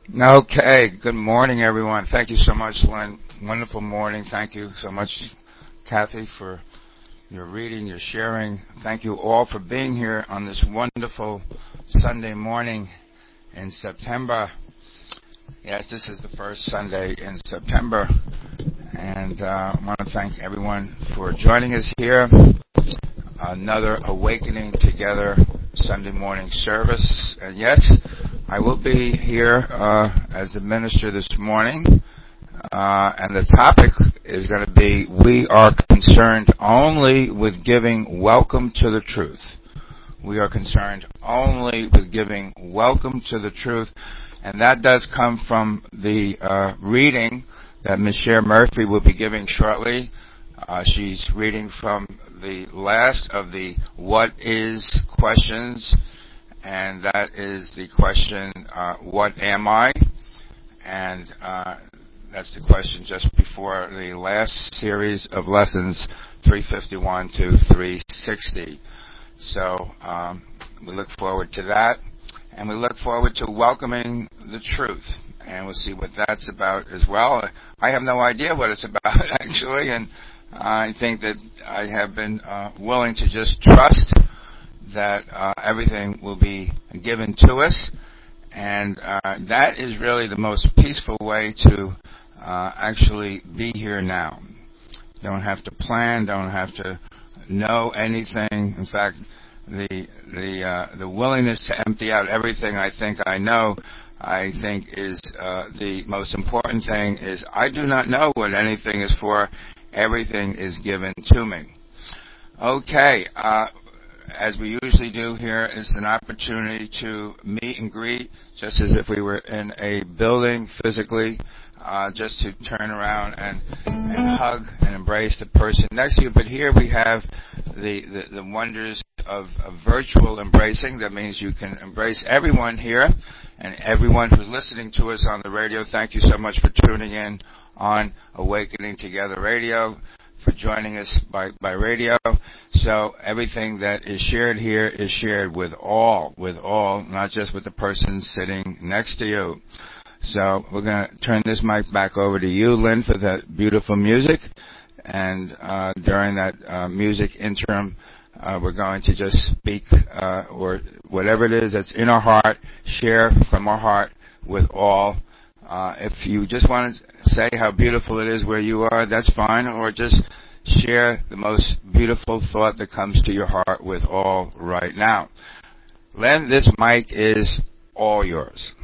Okay, good morning, everyone. Thank you so much, Lynn. Wonderful morning. Thank you so much, Kathy, for your reading, your sharing. Thank you all for being here on this wonderful Sunday morning in September. Yes, this is the first Sunday in September, and I want to thank everyone for joining us here. Another Awakening Together Sunday morning service. And yes, I will be here as the minister this morning, and the topic is going to be, we are concerned only with giving welcome to the truth. We are concerned only with giving welcome to the truth, and that does come from the reading that Ms. Cher Murphy will be giving shortly. She's reading from the last of the what is questions, and that is the question, what am I? And that's the question just before the last series of lessons, 351 to 360. So we look forward to that, and we look forward to welcoming the truth, and we'll see what that's about as well. I have no idea what it's about, actually, and I think that I have been willing to just trust that everything will be given to us, and that is really the most peaceful way to actually be here now. Don't have to plan, don't have to know anything. In fact, the willingness to empty out everything I think I know, I think is the most important thing. Is I do not know what anything is for. Everything is given to me. Okay, as we usually do here, it's an opportunity to meet and greet, just as if we were in a building physically, just to turn around and hug and embrace the person next to you. But here we have the wonders of virtual embracing. That means you can embrace everyone here, and everyone who's listening to us on the radio. Thank you so much for tuning in on Awakening Together Radio, for joining us by radio. So everything that is shared here is shared with all, not just with the person sitting next to you. So we're going to turn this mic back over to you, Lynn, for that beautiful music. And during that music interim, we're going to just speak, or whatever it is that's in our heart, share from our heart with all. If you just want to say how beautiful it is where you are, that's fine, or just share the most beautiful thought that comes to your heart with all right now. Len, this mic is all yours.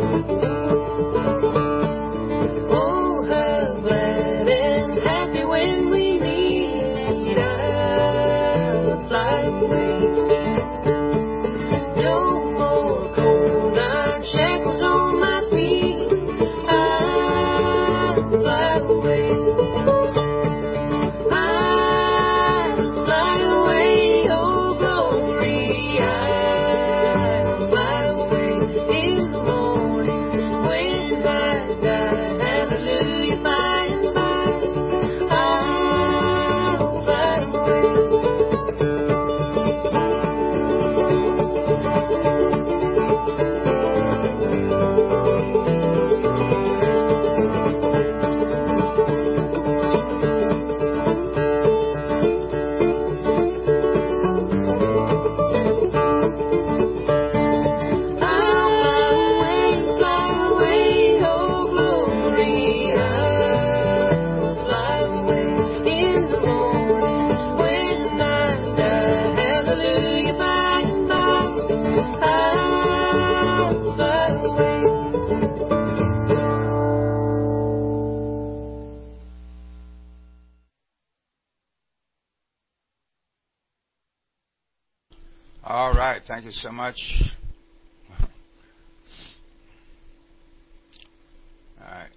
Oh, how glad and happy when All right. Thank you so much. All right.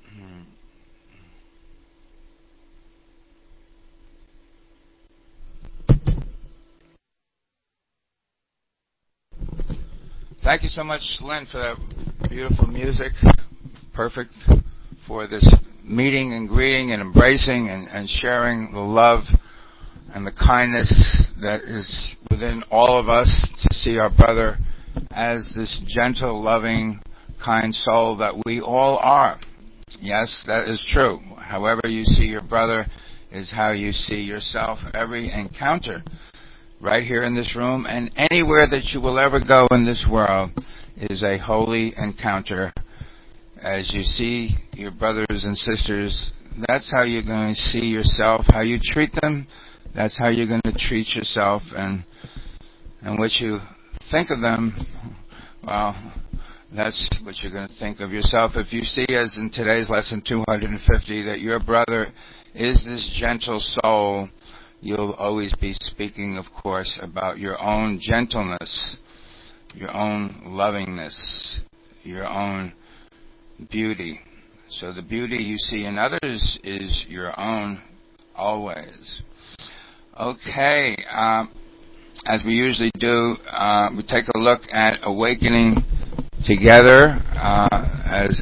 Thank you so much, Lynn, for that beautiful music. Perfect for this meeting and greeting and embracing and sharing the love and the kindness that is within all of us to see our brother as this gentle, loving, kind soul that we all are. Yes, that is true. However you see your brother is how you see yourself. Every encounter right here in this room and anywhere that you will ever go in this world is a holy encounter. As you see your brothers and sisters, that's how you're going to see yourself. How you treat them, that's how you're going to treat yourself. And what you think of them, well, that's what you're going to think of yourself. If you see, as in today's lesson 250, that your brother is this gentle soul, you'll always be speaking, of course, about your own gentleness, your own lovingness, your own beauty. So the beauty you see in others is your own always. Okay, as we usually do, we take a look at awakening together as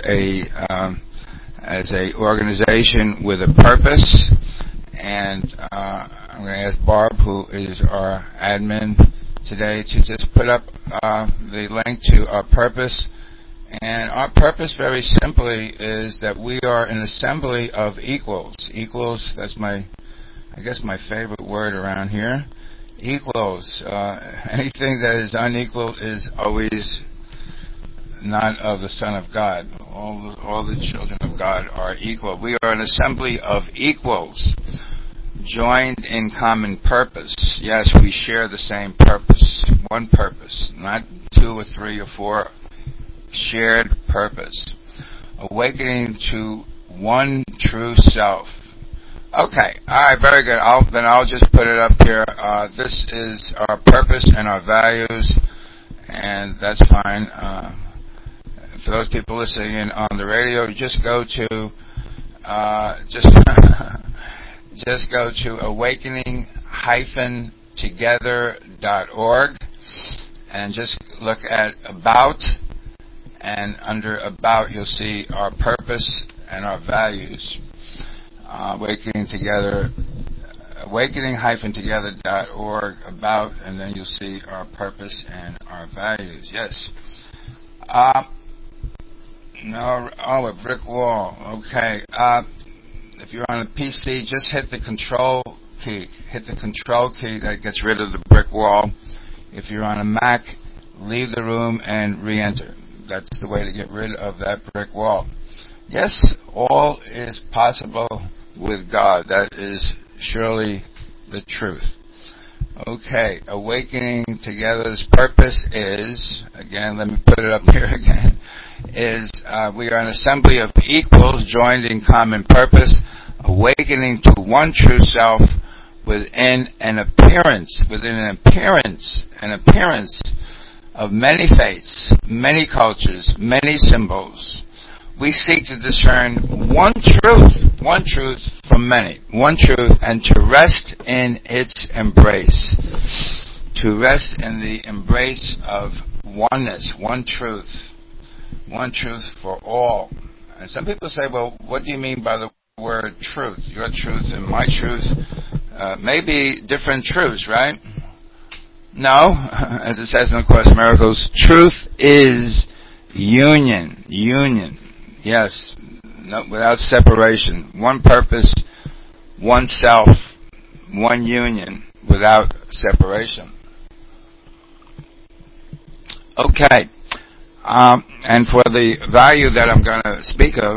a organization with a purpose. And I'm going to ask Barb, who is our admin today, to just put up the link to our purpose. And our purpose, very simply, is that we are an assembly of equals. Equals, that's my favorite word around here. Equals. Anything that is unequal is always not of the Son of God. All the children of God are equal. We are an assembly of equals, joined in common purpose. Yes, we share the same purpose. One purpose, not two or three or four. Shared purpose. Awakening to one true self. Okay, alright, very good. I'll just put it up here. This is our purpose and our values, and that's fine. For those people listening in on the radio, just go to just go to awakening-together.org and just look at About, and under About you'll see our purpose and our values. Awakening-together.org, About, and then you'll see our purpose and our values. Yes. A brick wall. Okay. If you're on a PC, just hit the control key. Hit the control key. That gets rid of the brick wall. If you're on a Mac, leave the room and re-enter. That's the way to get rid of that brick wall. Yes, all is possible with God. That is surely the truth. Okay, Awakening Together's purpose is, again, let me put it up here again, is we are an assembly of equals joined in common purpose, awakening to one true self within an appearance of many faiths, many cultures, many symbols. We seek to discern one truth from many, one truth, and to rest in its embrace. To rest in the embrace of oneness, one truth for all. And some people say, well, what do you mean by the word truth? Your truth and my truth may be different truths, right? No, as it says in the Course in Miracles, truth is union. Yes, no, without separation. One purpose, one self, one union, without separation. Okay. And for the value that I'm going to speak of,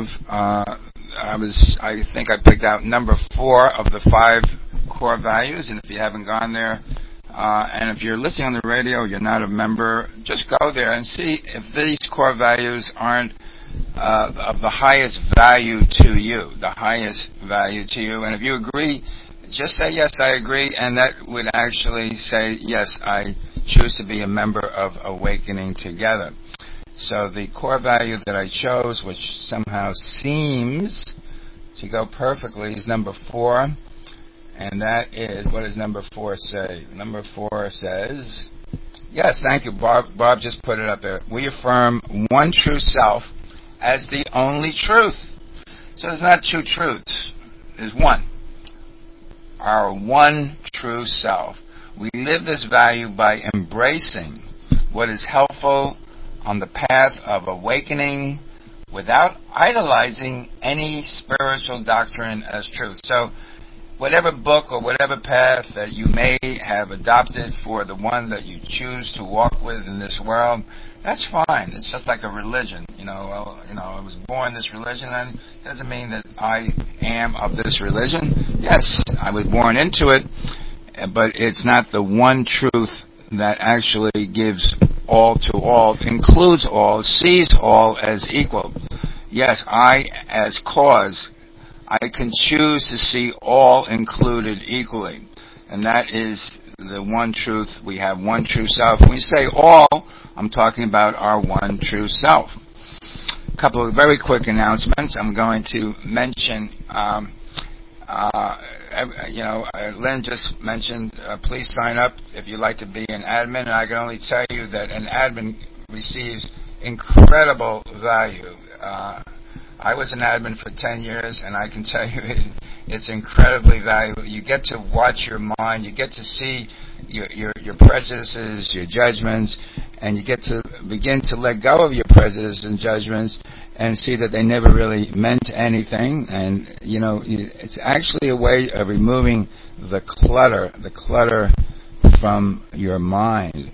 I think I picked out number 4 of the 5 core values. And if you haven't gone there, and if you're listening on the radio, you're not a member, just go there and see if these core values aren't of the highest value to you, And if you agree Just say, yes, I agree, and that would actually say, yes, I choose to be a member of Awakening Together. So the core value that I chose, which somehow seems to go perfectly, is number 4. And that is, what does number 4 say? Number 4 says, yes, thank you, Bob. Bob just put it up there. We affirm one true self as the only truth. So there's not two truths. There's one. Our one true self. We live this value by embracing what is helpful on the path of awakening without idolizing any spiritual doctrine as truth. So whatever book or whatever path that you may have adopted for the one that you choose to walk with in this world, that's fine. It's just like a religion. I was born this religion, and it doesn't mean that I am of this religion. Yes, I was born into it, but it's not the one truth that actually gives all to all, includes all, sees all as equal. Yes, I, as cause, I can choose to see all included equally. And that is the one truth. We have one true self. When we say all, I'm talking about our one true self. A couple of very quick announcements. I'm going to mention, Lynn just mentioned, please sign up if you'd like to be an admin. And I can only tell you that an admin receives incredible value. I was an admin for 10 years, and I can tell you it's incredibly valuable. You get to watch your mind. You get to see your prejudices, your judgments, and you get to begin to let go of your prejudices and judgments and see that they never really meant anything. And, it's actually a way of removing the clutter from your mind.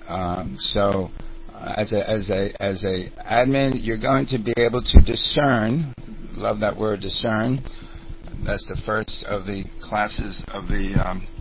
As a admin, you're going to be able to discern. Love that word, discern. That's the first of the classes of the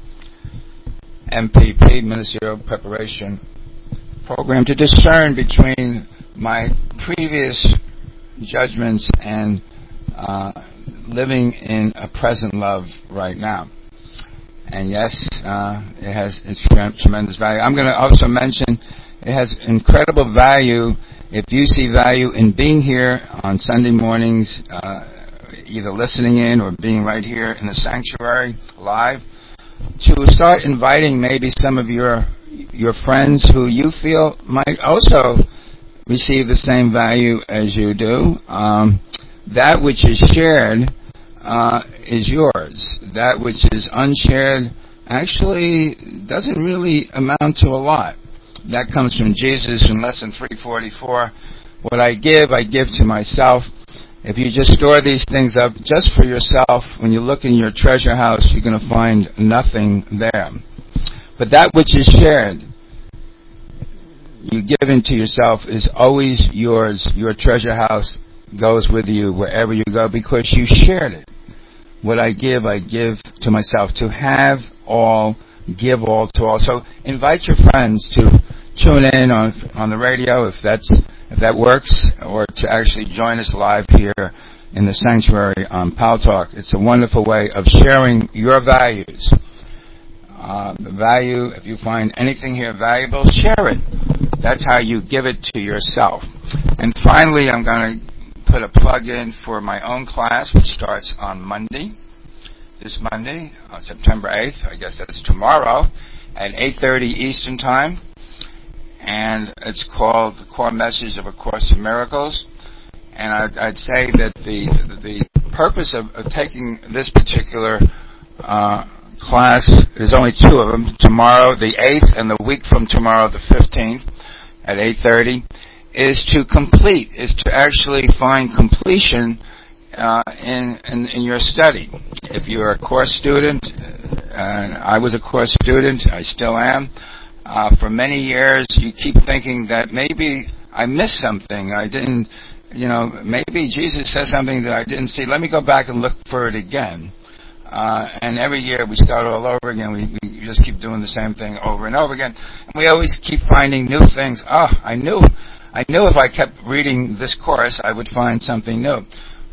MPP, Ministerial Preparation Program, to discern between my previous judgments and living in a present love right now. And yes, it has tremendous value. I'm going to also mention it has incredible value if you see value in being here on Sunday mornings, either listening in or being right here in the sanctuary live, to start inviting maybe some of your friends who you feel might also receive the same value as you do. That which is shared is yours. That which is unshared actually doesn't really amount to a lot. That comes from Jesus in Lesson 344. What I give to myself. If you just store these things up just for yourself, when you look in your treasure house, you're going to find nothing there. But that which is shared, you give into yourself, is always yours. Your treasure house goes with you wherever you go because you shared it. What I give to myself. To have all, give all to all. So invite your friends to tune in on the radio if that works, or to actually join us live here in the sanctuary on Pal Talk. It's a wonderful way of sharing your values. The value, if you find anything here valuable, share it. That's how you give it to yourself. And finally, I'm going to put a plug in for my own class, which starts on Monday. This Monday, September 8th, I guess that's tomorrow, at 8:30 Eastern Time. And it's called The Core Message of A Course in Miracles. And I'd say that the purpose of taking this particular class, there's only 2 of them, tomorrow the 8th and the week from tomorrow the 15th at 8:30, is to actually find completion in your study. If you're a course student, and I was a course student, I still am, for many years you keep thinking that maybe I missed something. I didn't, maybe Jesus says something that I didn't see. Let me go back and look for it again. And every year we start all over again. We just keep doing the same thing over and over again. And we always keep finding new things. I knew if I kept reading this course, I would find something new.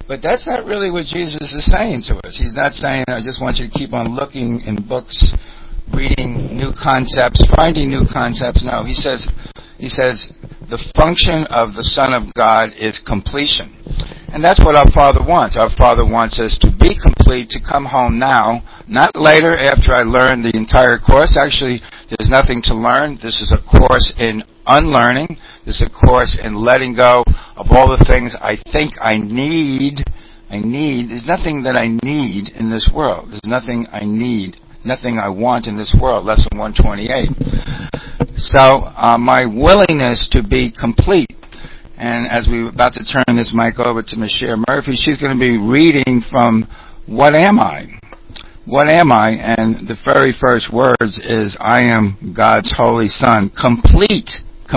But that's not really what Jesus is saying to us. He's not saying, I just want you to keep on looking in books, reading new concepts, finding new concepts. No, he says, the function of the Son of God is completion. And that's what our Father wants. Our Father wants us to be complete, to come home now, not later after I learn the entire course. Actually, there's nothing to learn. This is a course in unlearning. This is a course in letting go of all the things I think I need. There's nothing that I need in this world. There's nothing I need, nothing I want in this world. Lesson 128. So my willingness to be complete. And as we're about to turn this mic over to Ms. Cher Murphy, she's going to be reading from What Am I? What am I? And the very first words is, I am God's holy Son, complete,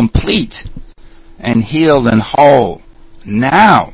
and healed and whole. Now.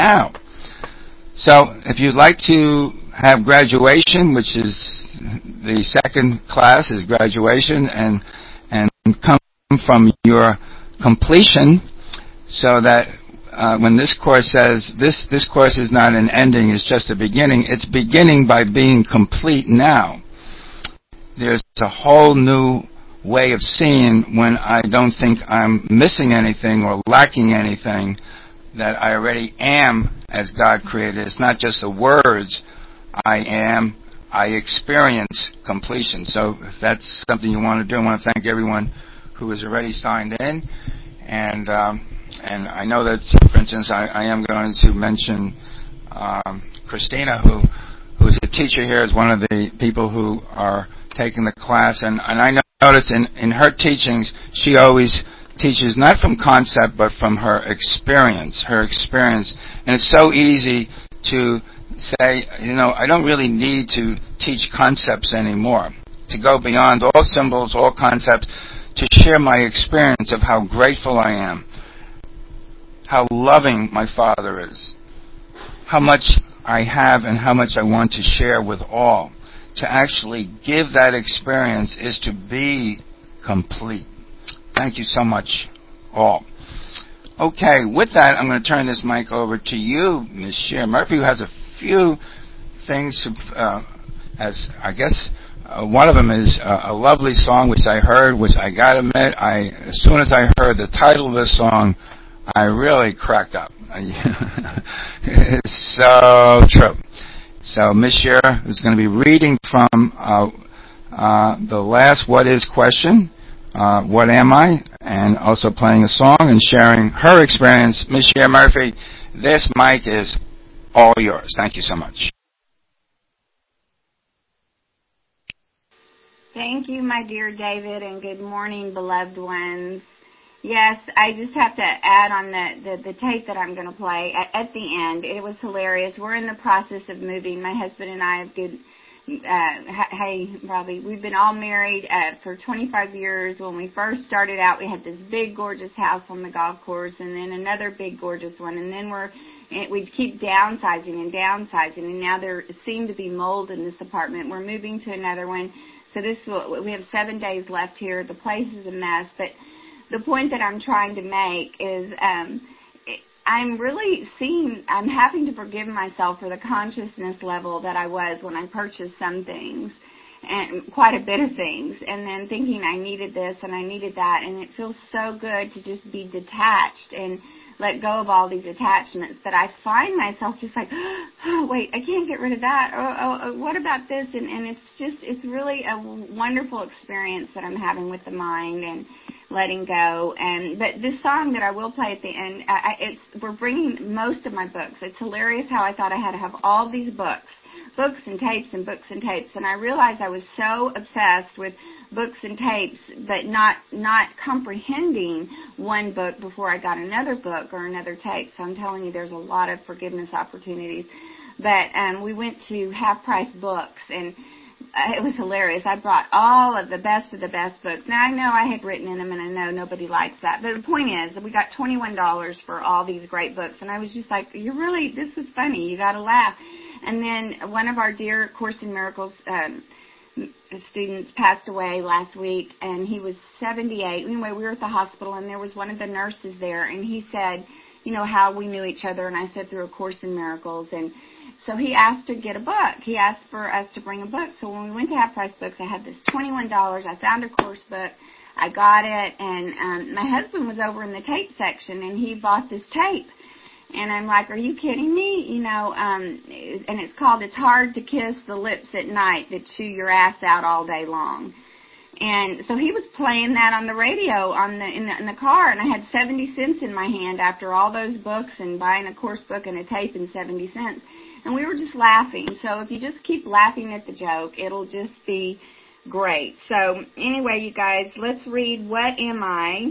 So if you'd like to have graduation, which is the second class is graduation, and come from your completion, so that when this course says this course is not an ending, it's just a beginning. It's beginning by being complete now. There's a whole new way of seeing when I don't think I'm missing anything or lacking anything, that I already am as God created. It's not just the words I am, I experience completion. So if that's something you want to do, I want to thank everyone who has already signed in. And I know that, for instance, I am going to mention Christina, who's a teacher here, is one of the people who are taking the class. And I noticed in her teachings, she always teaches not from concept, but from her experience. And it's so easy to say, I don't really need to teach concepts anymore. To go beyond all symbols, all concepts, to share my experience of how grateful I am, how loving my Father is, how much I have and how much I want to share with all. To actually give that experience is to be complete. Thank you so much, all. Okay, with that, I'm going to turn this mic over to you, Ms. Cher Murphy, who has a few things to, as I guess one of them is a lovely song which I heard, which I got to admit, as soon as I heard the title of this song, I really cracked up. It's so true. So Ms. Cher is going to be reading from the last What Is question, What Am I? And also playing a song and sharing her experience. Ms. Cher Murphy, this mic is all yours. Thank you so much. Thank you, my dear David, and good morning, beloved ones. Yes, I just have to add on the tape that I'm going to play at the end. It was hilarious. We're in the process of moving. My husband and I have good. Hey, Robbie, we've been all married for 25 years. When we first started out, we had this big, gorgeous house on the golf course, and then another big, gorgeous one, and then we'd keep downsizing, and now there seemed to be mold in this apartment. We're moving to another one. So we have 7 days left here. The place is a mess, but the point that I'm trying to make is I'm having to forgive myself for the consciousness level that I was when I purchased some things, and quite a bit of things, and then thinking I needed this and I needed that, and it feels so good to just be detached and let go of all these attachments. But I find myself just like, oh, wait, I can't get rid of that. Oh, what about this? And it's really a wonderful experience that I'm having with the mind and letting go. But this song that I will play at the end, we're bringing most of my books. It's hilarious how I thought I had to have all these books and tapes and books and tapes. And I realized I was so obsessed with books and tapes, but not comprehending one book before I got another book or another tape. So I'm telling you, there's a lot of forgiveness opportunities. But we went to Half Price Books, and it was hilarious. I brought all of the best books. Now, I know I had written in them, and I know nobody likes that. But the point is that we got $21 for all these great books. And I was just like, this is funny. You got to laugh. And then one of our dear Course in Miracles students passed away last week, and he was 78. Anyway, we were at the hospital, and there was one of the nurses there, and he said, how we knew each other, and I said through A Course in Miracles. And so he asked to get a book. He asked for us to bring a book. So when we went to Half Price Books, I had this $21. I found a course book. I got it, and my husband was over in the tape section, and he bought this tape. And I'm like, are you kidding me? And it's called It's Hard to Kiss the Lips at Night That Chew Your Ass Out All Day Long. And so he was playing that on the radio in the car, and I had 70 cents in my hand after all those books and buying a course book and a tape and 70 cents. And we were just laughing. So if you just keep laughing at the joke, it'll just be great. So anyway, you guys, let's read What Am I?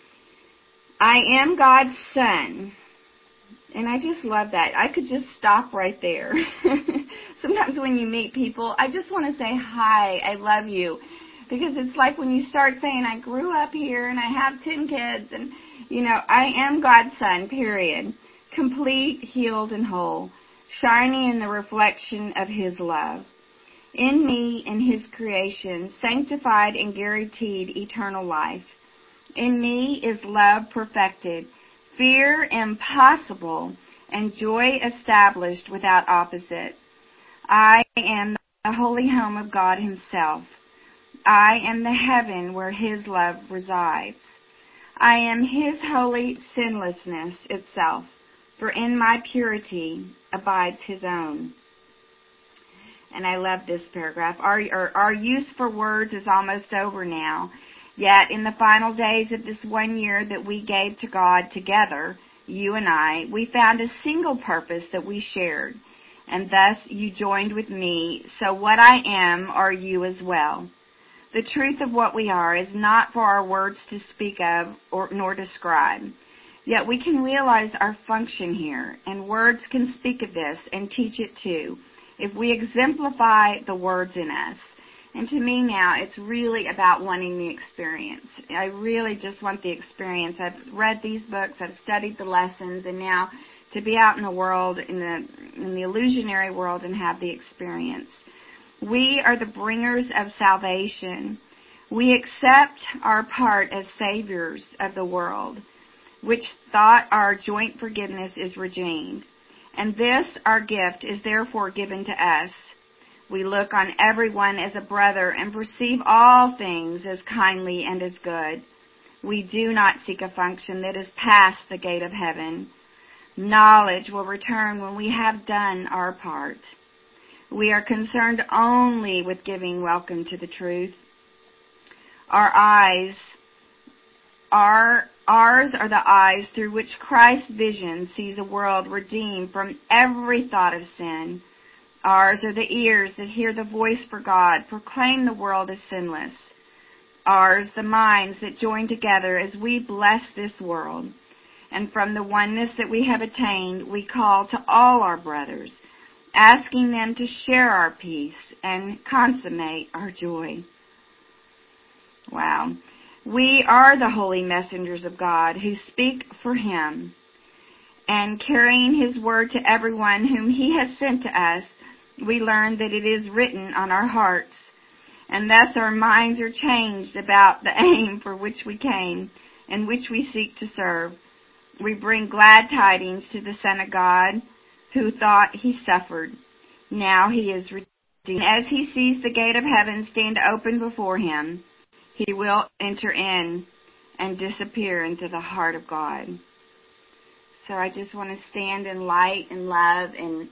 I am God's son. And I just love that. I could just stop right there. Sometimes when you meet people, I just want to say, hi, I love you. Because it's like when you start saying, I grew up here and I have 10 kids and, I am God's son, period. Complete, healed, and whole, shining in the reflection of His love. In me and His creation, sanctified and guaranteed eternal life. In me is love perfected, fear impossible, and joy established without opposite. I am the holy home of God Himself. I am the heaven where His love resides. I am His holy sinlessness itself, for in my purity abides His own. And I love this paragraph. Our use for words is almost over now. Yet in the final days of this 1 year that we gave to God together, you and I, we found a single purpose that we shared. And thus you joined with me, so what I am are you as well. The truth of what we are is not for our words to speak of nor describe. Yet we can realize our function here, and words can speak of this and teach it too, if we exemplify the words in us. And to me now, it's really about wanting the experience. I really just want the experience. I've read these books, I've studied the lessons, and now to be out in the world, in the illusionary world, and have the experience. We are the bringers of salvation. We accept our part as saviors of the world, which thought our joint forgiveness is redeemed. And this, our gift, is therefore given to us. We look on everyone as a brother and perceive all things as kindly and as good. We do not seek a function that is past the gate of heaven. Knowledge will return when we have done our part. We are concerned only with giving welcome to the truth. Ours are the eyes through which Christ's vision sees a world redeemed from every thought of sin. Ours are the ears that hear the voice for God proclaim the world as sinless. Ours the minds that join together as we bless this world. And from the oneness that we have attained, we call to all our brothers, asking them to share our peace and consummate our joy. Wow. We are the holy messengers of God who speak for Him. And carrying His word to everyone whom He has sent to us, we learn that it is written on our hearts. And thus our minds are changed about the aim for which we came and which we seek to serve. We bring glad tidings to the Son of God, who thought He suffered. Now He is redeemed. As He sees the gate of heaven stand open before Him, He will enter in and disappear into the heart of God. So I just want to stand in light and love and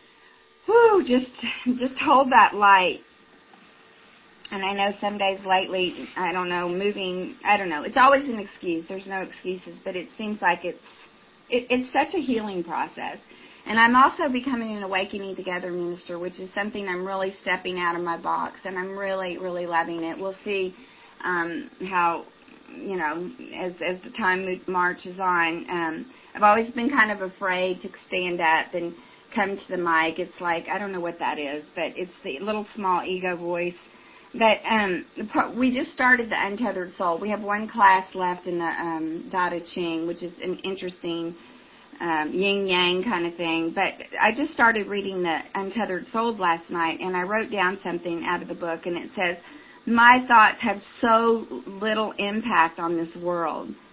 just hold that light. And I know some days lately, it's always an excuse. There's no excuses, but it seems like it's such a healing process. And I'm also becoming an Awakening Together minister, which is something I'm really stepping out of my box, and I'm really, really loving it. We'll see how, as the time marches on. I've always been kind of afraid to stand up and come to the mic. It's like, I don't know what that is, but it's the little small ego voice. But we just started the Untethered Soul. We have one class left in the Dada Ching, which is an interesting yin-yang kind of thing. But I just started reading the Untethered Soul last night, and I wrote down something out of the book, and it says, my thoughts have so little impact on this world.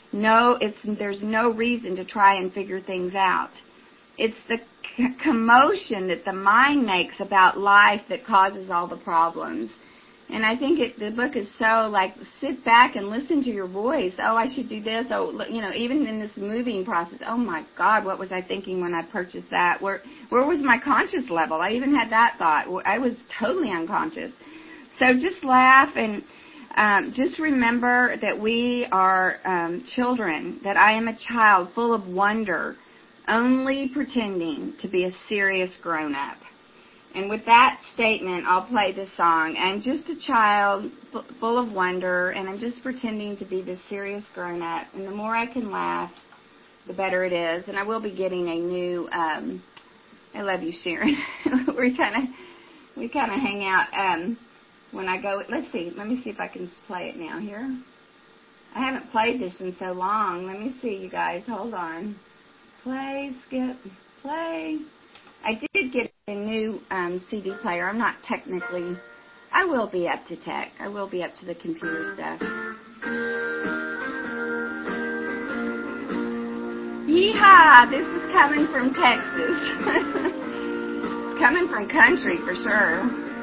there's no reason to try and figure things out. It's the commotion that the mind makes about life that causes all the problems. And I think the book is so, like, sit back and listen to your voice. Oh, I should do this. Oh, even in this moving process, oh, my God, what was I thinking when I purchased that? Where was my conscious level? I even had that thought. I was totally unconscious. So just laugh and just remember that we are children, that I am a child full of wonder, only pretending to be a serious grown-up. And with that statement, I'll play this song. I'm just a child full of wonder, and I'm just pretending to be this serious grown-up. And the more I can laugh, the better it is. And I will be getting a new, I love you, Sharon. we kind of hang out when I go. Let's see. Let me see if I can play it now here. I haven't played this in so long. Let me see, you guys. Hold on. Play, skip, play. I did get a new CD player. I'm not technically, I will be up to tech. I will be up to the computer stuff. Yeehaw! This is coming from Texas. It's coming from country for sure.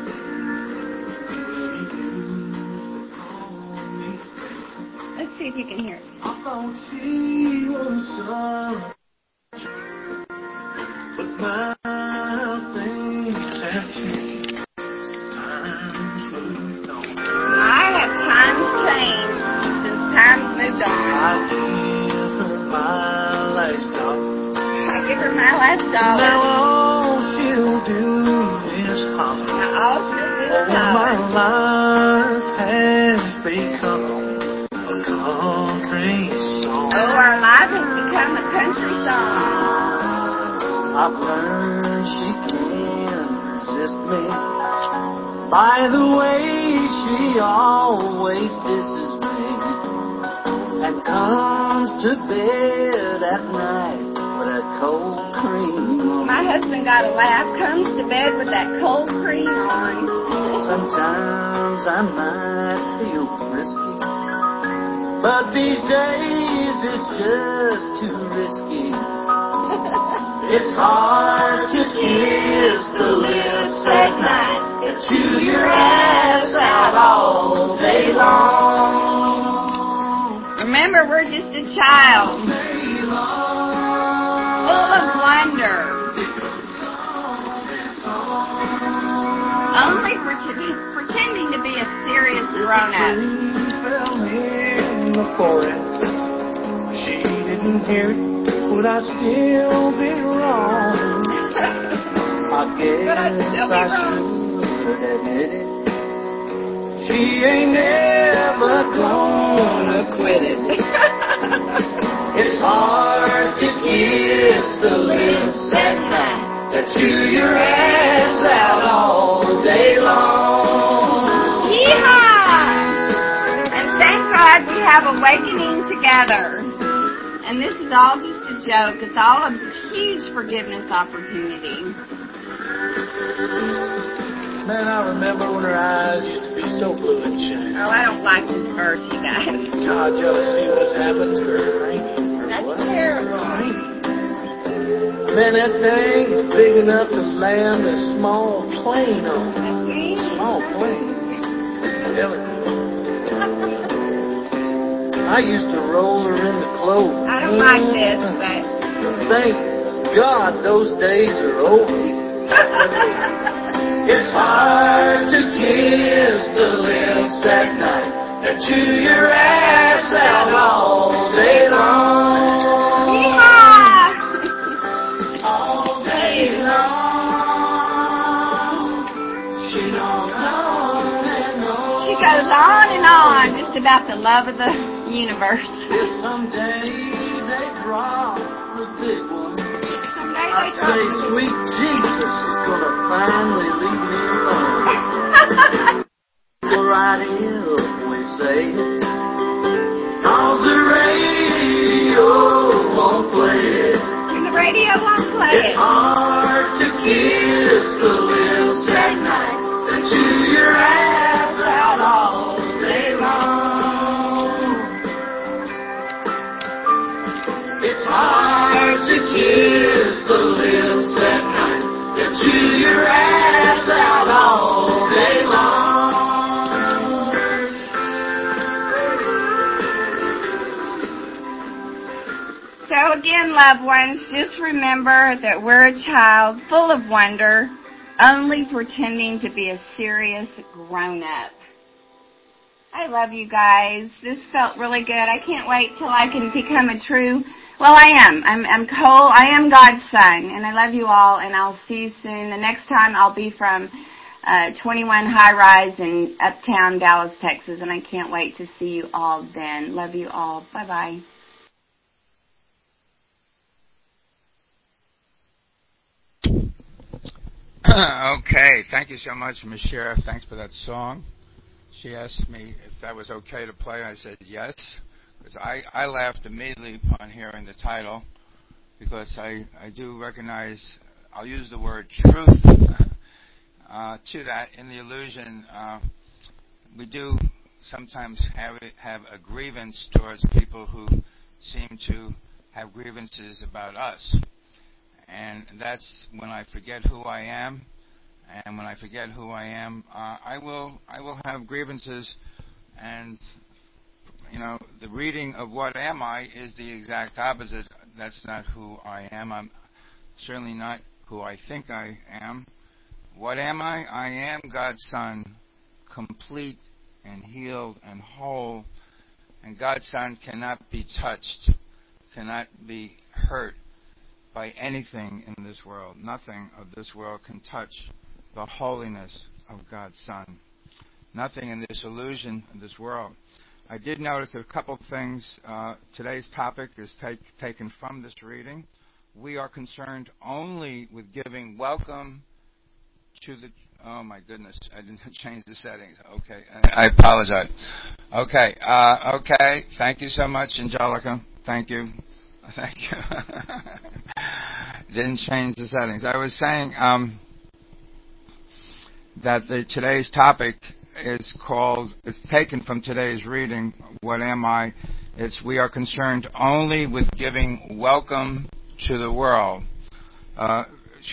Let's see if you can hear it. I thought she was but my things have changed. Times moved on. Times changed since times moved on. I give her my last dollar. Now all she'll do is holler. My life has become a country song. Oh, our life has become a country song. I've learned she can't resist me by the way she always kisses me and comes to bed at night with that cold cream on. My husband got a laugh. Comes to bed with that cold cream on. Sometimes I might feel frisky, but these days it's just too risky. It's hard to kiss the lips at night and chew your ass out all day long. Remember, we're just a child, full of wonder, only pretending to be a serious grown-up. Fell in the forest. She didn't hear it. Would I still be wrong? I guess I should admit it. She ain't never gonna quit it. It's hard to kiss the lips at night that chew your ass out all day long. Yeehaw! And thank God we have Awakening Together. And this is all just a joke. It's all a huge forgiveness opportunity. Man, I remember when her eyes used to be so blue and shiny. Oh, I don't like this verse, you guys. God, you ought to see what's happened to her. That's terrible. Man, that thing is big enough to land a small plane on. That's me. Small plane. Tell it. I used to roll her in the clothes. I don't like this, but... Thank God those days are over. It's hard to kiss the lips at night and chew your ass out all day long. Yeah! All day long. She goes on and on. She goes on and on, just about the love of the universe. If someday they drop the big one, I'd say sweet Jesus is gonna finally leave me alone. Go right in, we say it, 'cause the radio won't play it. And the radio won't play it. It's hard to kiss the lips at night and chew your ass out all day long. again, loved ones, just remember that we're a child full of wonder, only pretending to be a serious grown-up. I love you guys. This felt really good. I can't wait till I can become a true... Well, I am. I'm Cole. I am God's son, and I love you all, and I'll see you soon. The next time I'll be from 21 High Rise in Uptown Dallas, Texas, and I can't wait to see you all then. Love you all. Bye-bye. Okay, thank you so much, Ms. Sheriff. Thanks for that song. She asked me if that was okay to play. I said yes, because I laughed immediately upon hearing the title, because I do recognize, I'll use the word truth to that in the illusion. We do sometimes have a grievance towards people who seem to have grievances about us. And that's when I forget who I am. And when I forget who I am, I will have grievances. And, the reading of what am I is the exact opposite. That's not who I am. I'm certainly not who I think I am. What am I? I am God's son, complete and healed and whole. And God's son cannot be touched, cannot be hurt by anything in this world. Nothing of this world can touch the holiness of God's Son. Nothing in this illusion of this world. I did notice a couple things. Today's topic is taken from this reading. We are concerned only with giving welcome to the... Oh, my goodness. I didn't change the settings. Okay. I apologize. Okay. Thank you so much, Angelica. Thank you. Thank you. Didn't change the settings. I was saying that today's topic is it's taken from today's reading, What Am I? It's we are concerned only with giving welcome to the world. It's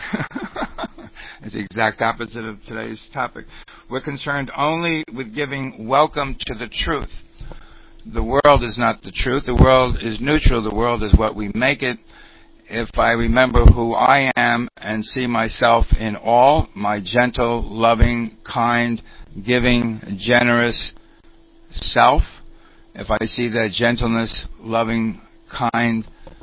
the exact opposite of today's topic. We're concerned only with giving welcome to the truth. The world is not the truth. The world is neutral. The world is what we make it. If I remember who I am and see myself in all, my gentle, loving, kind, giving, generous self, if I see that gentleness, loving, kind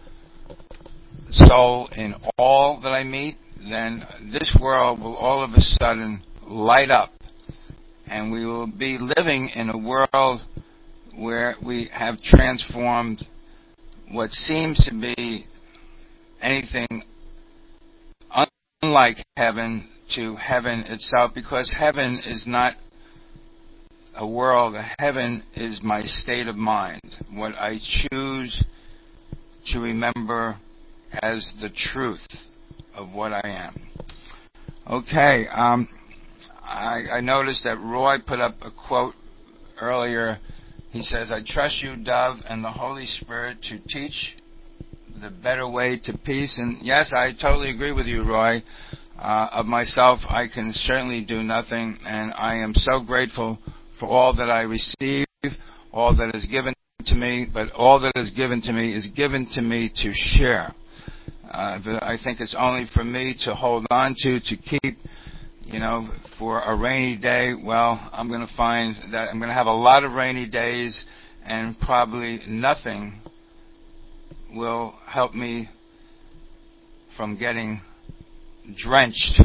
soul in all that I meet, then this world will all of a sudden light up, and we will be living in a world where we have transformed what seems to be anything unlike heaven to heaven itself, because heaven is not a world. Heaven is my state of mind, what I choose to remember as the truth of what I am. Okay, I noticed that Roy put up a quote earlier. He says, I trust you, Dove, and the Holy Spirit to teach the better way to peace. And yes, I totally agree with you, Roy. Of myself, I can certainly do nothing, and I am so grateful for all that I receive, all that is given to me, but all that is given to me is given to me to share. I think it's only for me to hold on to keep, for a rainy day. Well, I'm going to find that I'm going to have a lot of rainy days, and probably nothing will help me from getting drenched.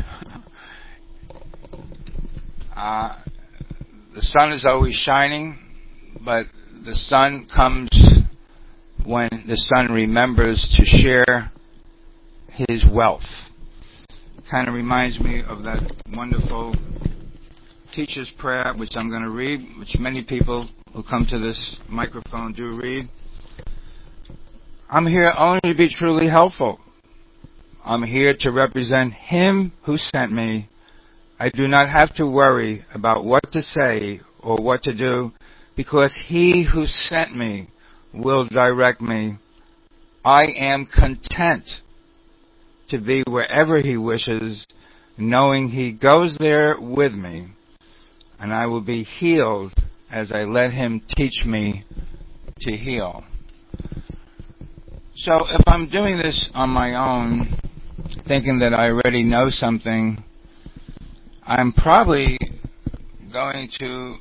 The sun is always shining, but the sun comes when the sun remembers to share his wealth. Kind of reminds me of that wonderful teacher's prayer, which I'm going to read, which many people who come to this microphone do read. I'm here only to be truly helpful. I'm here to represent Him who sent me. I do not have to worry about what to say or what to do, because He who sent me will direct me. I am content to be wherever He wishes, knowing He goes there with me, and I will be healed as I let Him teach me to heal. So if I'm doing this on my own, thinking that I already know something, I'm probably going to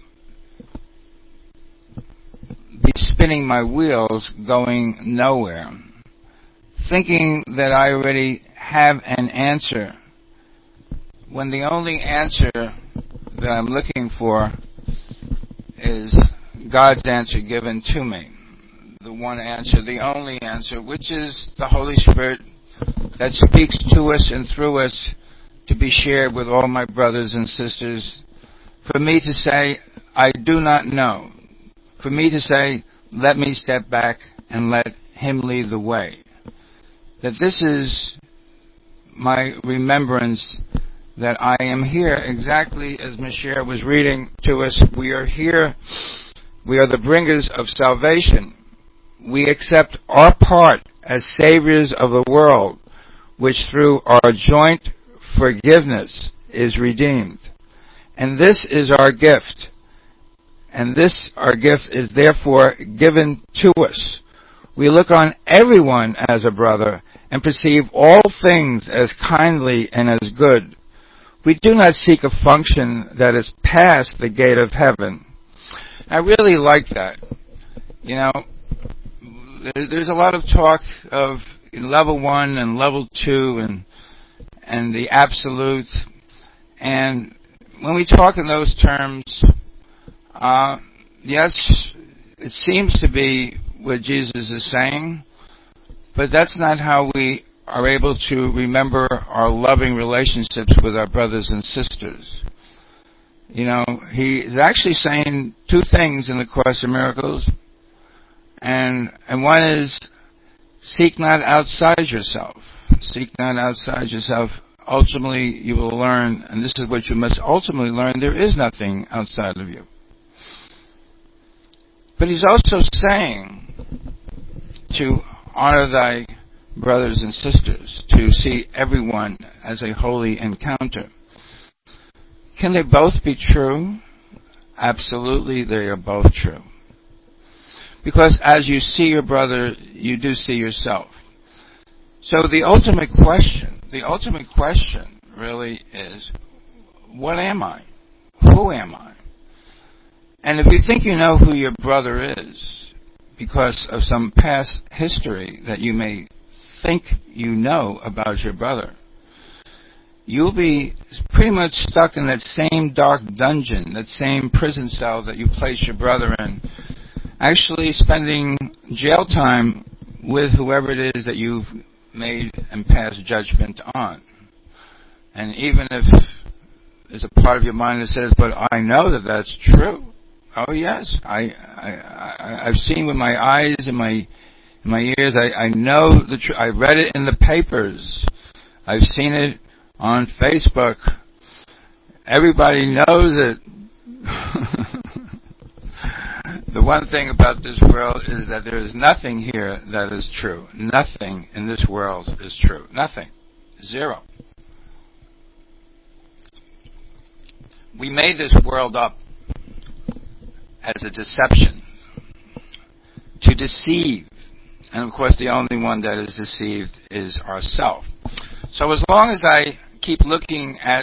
be spinning my wheels going nowhere, thinking that I already have an answer, when the only answer that I'm looking for is God's answer given to me. The one answer, the only answer, which is the Holy Spirit that speaks to us and through us to be shared with all my brothers and sisters. For me to say, I do not know. For me to say, let me step back and let Him lead the way. That this is my remembrance that I am here exactly as Michelle was reading to us. We are here. We are the bringers of salvation. We accept our part as saviors of the world, which through our joint forgiveness is redeemed. And this is our gift. And this, our gift, is therefore given to us. We look on everyone as a brother and perceive all things as kindly and as good. We do not seek a function that is past the gate of heaven. I really like that. You know, there's a lot of talk of level 1 and level 2 and the absolute. And when we talk in those terms, yes, it seems to be what Jesus is saying, but that's not how we are able to remember our loving relationships with our brothers and sisters. You know, he is actually saying two things in the Course in Miracles, and one is, seek not outside yourself. Seek not outside yourself. Ultimately, you will learn, and this is what you must ultimately learn, there is nothing outside of you. But he's also saying to honor thy brothers and sisters, to see everyone as a holy encounter. Can they both be true? Absolutely, they are both true. Because as you see your brother, you do see yourself. So the ultimate question really is, what am I? Who am I? And if you think you know who your brother is, because of some past history that you may think you know about your brother, you'll be pretty much stuck in that same dark dungeon, that same prison cell that you placed your brother in, actually spending jail time with whoever it is that you've made and passed judgment on. And even if there's a part of your mind that says, but I know that that's true. Oh yes, I've seen with my eyes and my ears. I know the truth. I read it in the papers. I've seen it on Facebook. Everybody knows it. The one thing about this world is that there is nothing here that is true. Nothing in this world is true. Nothing. Zero. We made this world up as a deception, to deceive. And of course the only one that is deceived is ourself. So as long as I keep looking at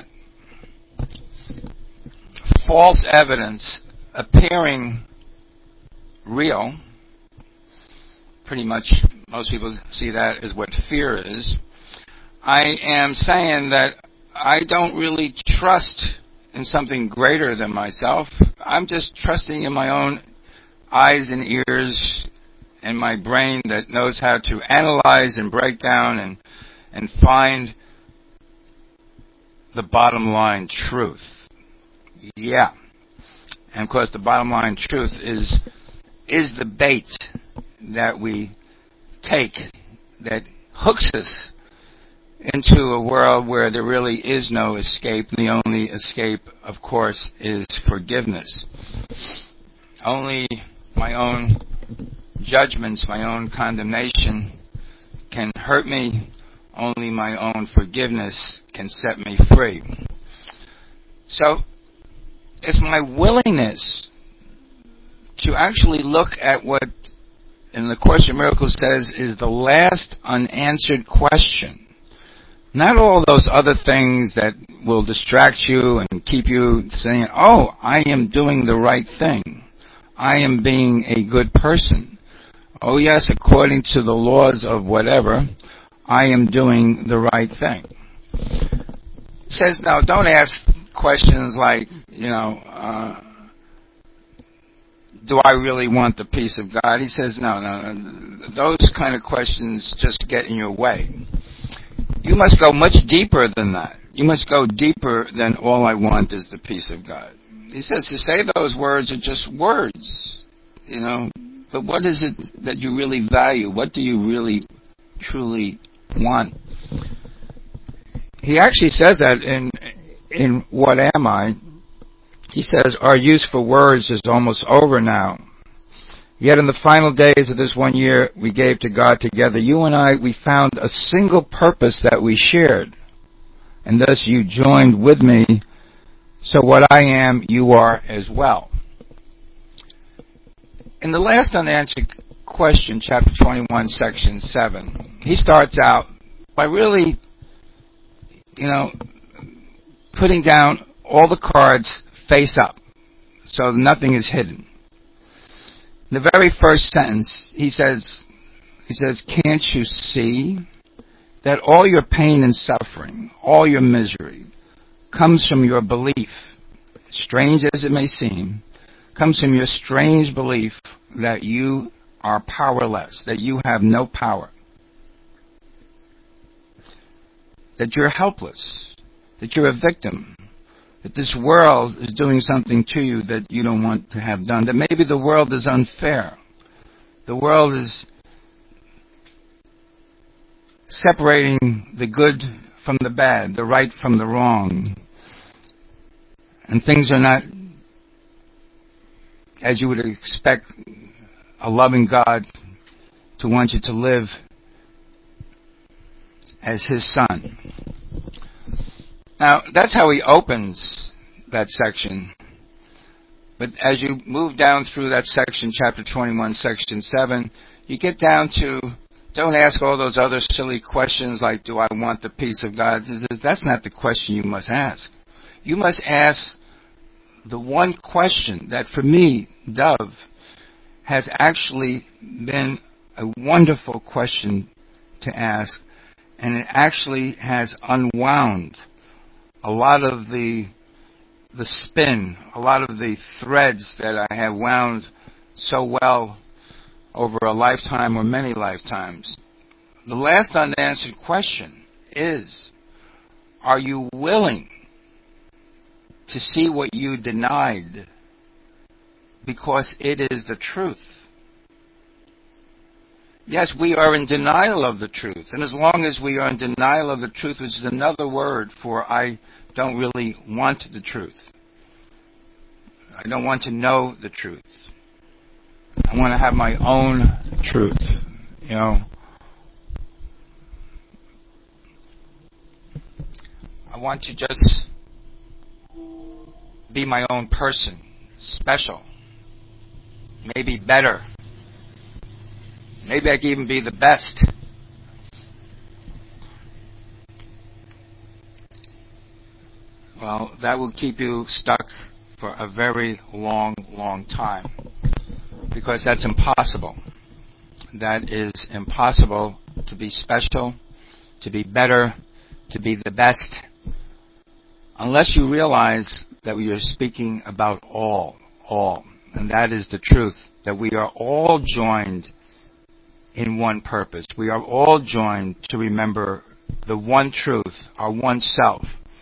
false evidence appearing real, pretty much most people see that as what fear is, I am saying that I don't really trust in something greater than myself. I'm just trusting in my own eyes and ears and my brain that knows how to analyze and break down and find the bottom line truth. Yeah. And of course the bottom line truth is the bait that we take that hooks us into a world where there really is no escape. The only escape, of course, is forgiveness. Only my own judgments, my own condemnation can hurt me. Only my own forgiveness can set me free. So it's my willingness to actually look at what in the Course in Miracles says is the last unanswered question. Not all those other things that will distract you and keep you saying, oh, I am doing the right thing. I am being a good person. Oh yes, according to the laws of whatever, I am doing the right thing. It says, now don't ask questions like, do I really want the peace of God? He says, no. Those kind of questions just get in your way. You must go much deeper than that. You must go deeper than all I want is the peace of God. He says to say those words are just words, but what is it that you really value? What do you really, truly want? He actually says that in What Am I? He says, our use for words is almost over now. Yet in the final days of this 1 year we gave to God together, you and I, we found a single purpose that we shared. And thus you joined with me, so what I am, you are as well. In the last unanswered question, chapter 21, section 7, he starts out by really, putting down all the cards face up, so nothing is hidden. In the very first sentence, he says, can't you see that all your pain and suffering, all your misery, comes from your belief, strange as it may seem, comes from your strange belief that you are powerless, that you have no power, that you're helpless, that you're a victim, that this world is doing something to you that you don't want to have done, that maybe the world is unfair. The world is separating the good from the bad, the right from the wrong. And things are not as you would expect a loving God to want you to live as His Son. Now, that's how he opens that section. But as you move down through that section, chapter 21, section 7, you get down to, don't ask all those other silly questions like, do I want the peace of God? That's not the question you must ask. You must ask the one question that, for me, Dove, has actually been a wonderful question to ask, and it actually has unwound a lot of the spin, a lot of the threads that I have wound so well over a lifetime or many lifetimes. The last unanswered question is, are you willing to see what you denied because it is the truth? Yes, we are in denial of the truth. And as long as we are in denial of the truth, which is another word for I don't really want the truth. I don't want to know the truth. I want to have my own truth. I want to just be my own person, special, maybe better. Maybe I can even be the best. Well, that will keep you stuck for a very long, long time. Because that's impossible. That is impossible to be special, to be better, to be the best, unless you realize that we are speaking about all. And that is the truth, that we are all joined in one purpose. We are all joined to remember the one truth, our one self.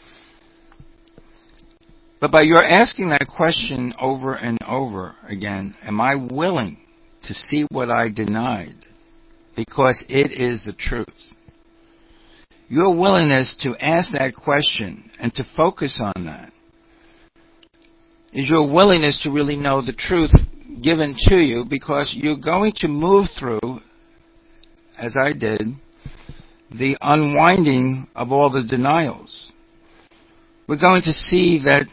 But by your asking that question over and over again, am I willing to see what I denied? Because it is the truth. Your willingness to ask that question and to focus on that is your willingness to really know the truth given to you, because you're going to move through, as I did, the unwinding of all the denials. We're going to see that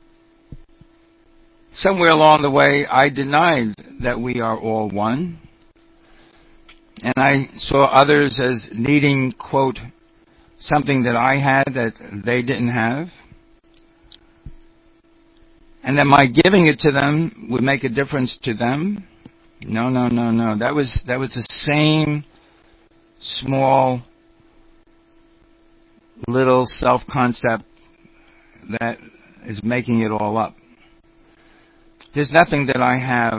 somewhere along the way I denied that we are all one. And I saw others as needing, quote, something that I had that they didn't have. And that my giving it to them would make a difference to them. No. That was the same small little self-concept that is making it all up. There's nothing that I have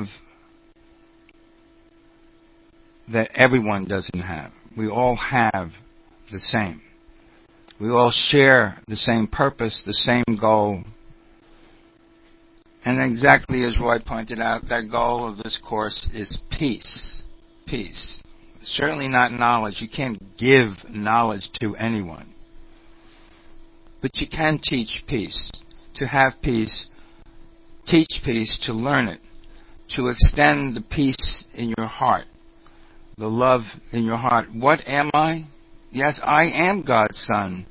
that everyone doesn't have. We all have the same. We all share the same purpose, the same goal. And exactly as Roy pointed out, that goal of this course is peace. Peace. Certainly not knowledge. You can't give knowledge to anyone. But you can teach peace. To have peace, teach peace, to learn it, to extend the peace in your heart, the love in your heart. What am I? Yes, I am God's Son,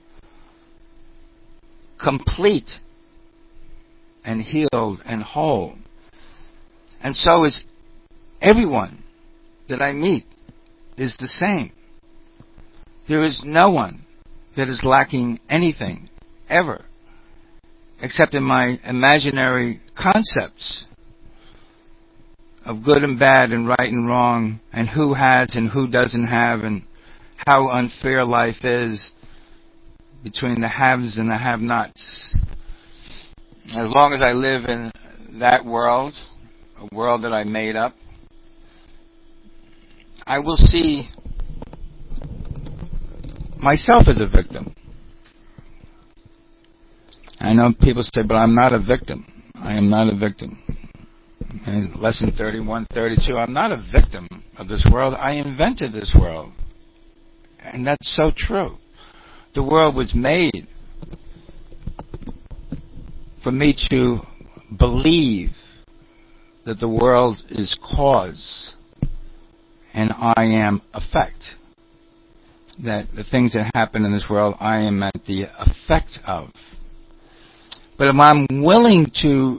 complete and healed and whole. And so is everyone that I meet is the same. There is no one that is lacking anything, ever, except in my imaginary concepts of good and bad and right and wrong, and who has and who doesn't have, and how unfair life is between the haves and the have-nots. As long as I live in that world, a world that I made up, I will see myself as a victim. I know people say, but I'm not a victim. I am not a victim. And lesson 31, 32, I'm not a victim of this world. I invented this world. And that's so true. The world was made for me to believe that the world is cause and I am effect. That the things that happen in this world, I am at the effect of. But if I'm willing to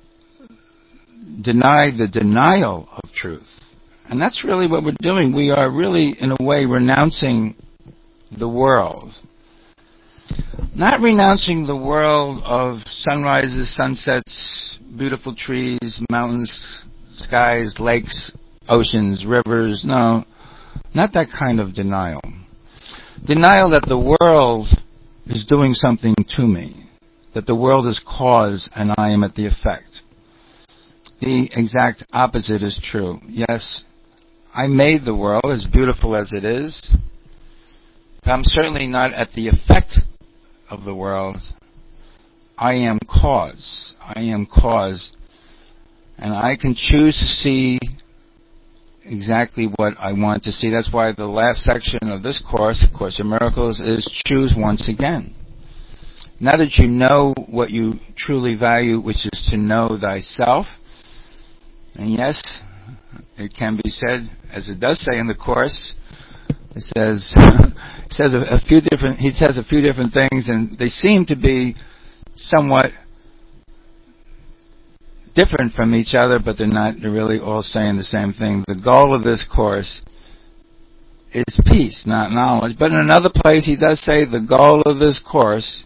deny the denial of truth, and that's really what we're doing, we are really, in a way, renouncing the world. Not renouncing the world of sunrises, sunsets, beautiful trees, mountains, skies, lakes, oceans, rivers. No, not that kind of denial. Denial that the world is doing something to me, that the world is cause and I am at the effect. The exact opposite is true. Yes, I made the world as beautiful as it is, but I'm certainly not at the effect of the world. I am cause. I am cause. And I can choose to see exactly what I want to see. That's why the last section of this course, Course in Miracles, is choose once again. Now that you know what you truly value, which is to know thyself, and yes, it can be said, as it does say in the Course, he says a few different things, and they seem to be somewhat different from each other, but they're not. They're really all saying the same thing. The goal of this course is peace, not knowledge. But in another place, he does say the goal of this course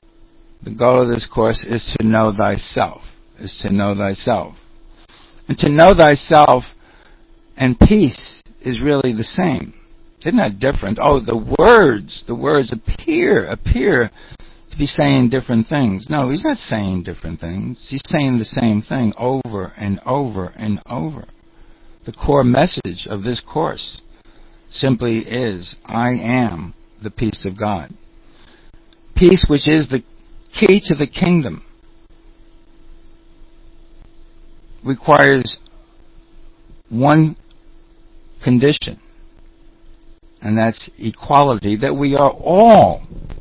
is to know thyself. Is to know thyself, and to know thyself and peace is really the same. They're not different. Oh, the words appear to be saying different things. No, he's not saying different things. He's saying the same thing over and over and over. The core message of this course simply is, I am the peace of God. Peace, which is the key to the kingdom, requires one condition, and that's equality, that we are all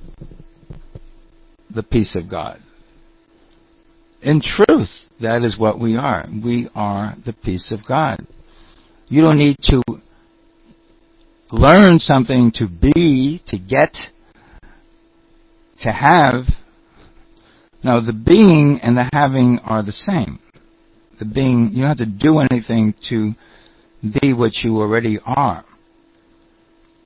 the peace of God. In truth, that is what we are. We are the peace of God. You don't need to learn something to be, to get, to have. No, the being and the having are the same. The being, you don't have to do anything to be what you already are.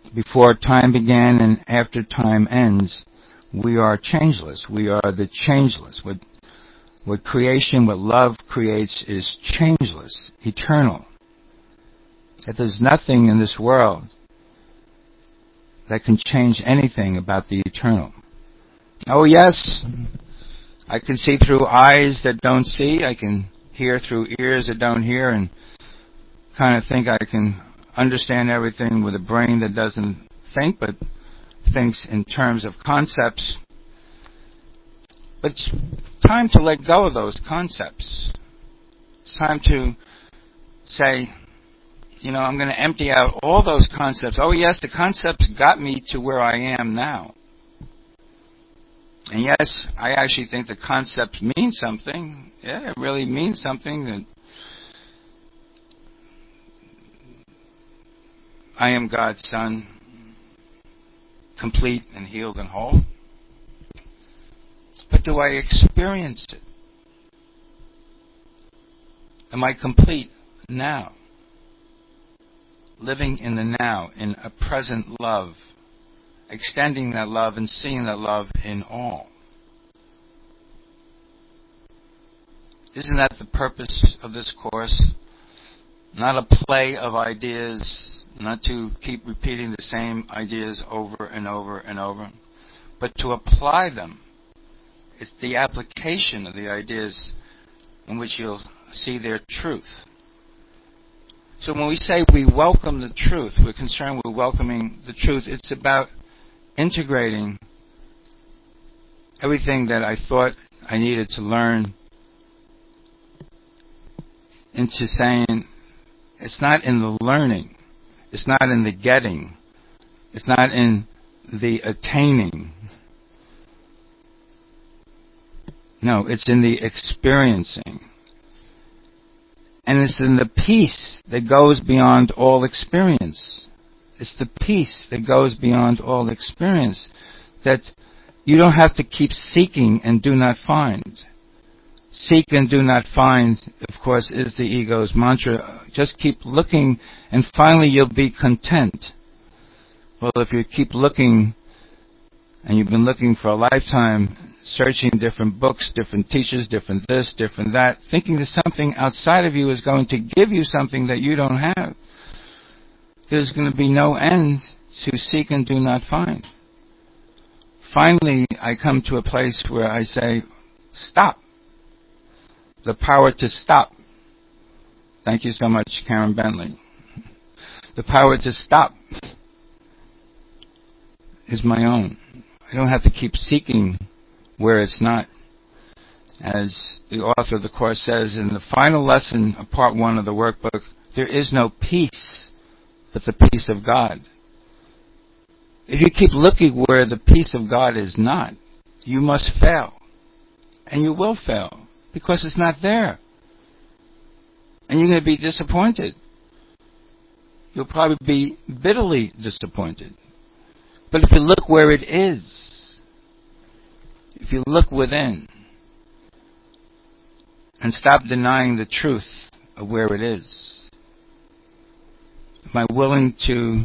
before time began and after time ends, we are changeless. We are the changeless. What creation, what love creates is changeless, eternal. That there's nothing in this world that can change anything about the eternal. Oh yes, I can see through eyes that don't see. I can hear through ears that don't hear, and kind of think I can understand everything with a brain that doesn't think, but thinks in terms of concepts. But it's time to let go of those concepts. It's time to say, I'm going to empty out all those concepts. Oh yes, the concepts got me to where I am now. And yes, I actually think the concepts mean something. Yeah, it really means something, that I am God's Son, complete and healed and whole. But do I experience it? Am I complete now? Living in the now, in a present love, extending that love and seeing that love in all. Isn't that the purpose of this course? Not a play of ideas, not to keep repeating the same ideas over and over and over, but to apply them. It's the application of the ideas in which you'll see their truth. So when we say we welcome the truth, we're concerned with welcoming the truth. It's about integrating everything that I thought I needed to learn into saying it's not in the learning, it's not in the getting, it's not in the attaining. No, it's in the experiencing. And it's in the peace that goes beyond all experience. It's the peace that goes beyond all experience, that you don't have to keep seeking and do not find. Seek and do not find, of course, is the ego's mantra. Just keep looking and finally you'll be content. Well, if you keep looking, and you've been looking for a lifetime, searching different books, different teachers, different this, different that, thinking that something outside of you is going to give you something that you don't have, there's going to be no end to seek and do not find. Finally, I come to a place where I say, stop. The power to stop. Thank you so much, Karen Bentley. The power to stop is my own. I don't have to keep seeking where it's not. As the author of the Course says in the final lesson of part 1 of the workbook, there is no peace but the peace of God. If you keep looking where the peace of God is not, you must fail. And you will fail because it's not there. And you're going to be disappointed. You'll probably be bitterly disappointed. But if you look where it is, if you look within, and stop denying the truth of where it is, am I willing to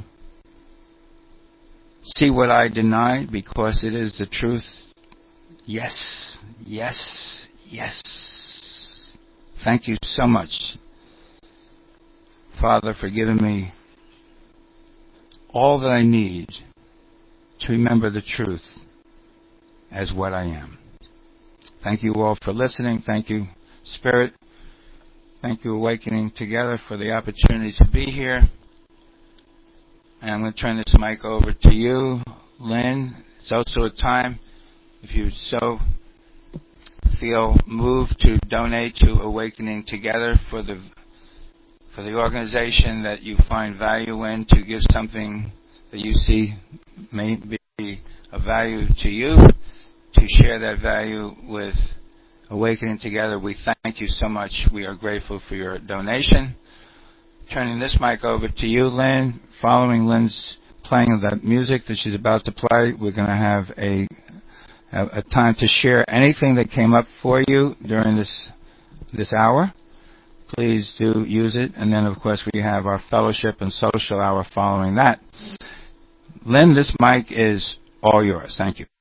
see what I deny because it is the truth? Yes, yes, yes. Thank you so much, Father, for giving me all that I need to remember the truth as what I am. Thank you all for listening. Thank you, Spirit. Thank you, Awakening Together, for the opportunity to be here. And I'm going to turn this mic over to you, Lynn. It's also a time, if you so feel moved, to donate to Awakening Together for the organization that you find value in, to give something that you see may be of value to you, to share that value with Awakening Together. We thank you so much. We are grateful for your donation. Turning this mic over to you, Lynn. Following Lynn's playing of that music that she's about to play, we're going to have a time to share anything that came up for you during this hour. Please do use it. And then, of course, we have our fellowship and social hour following that. Lynn, this mic is all yours. Thank you.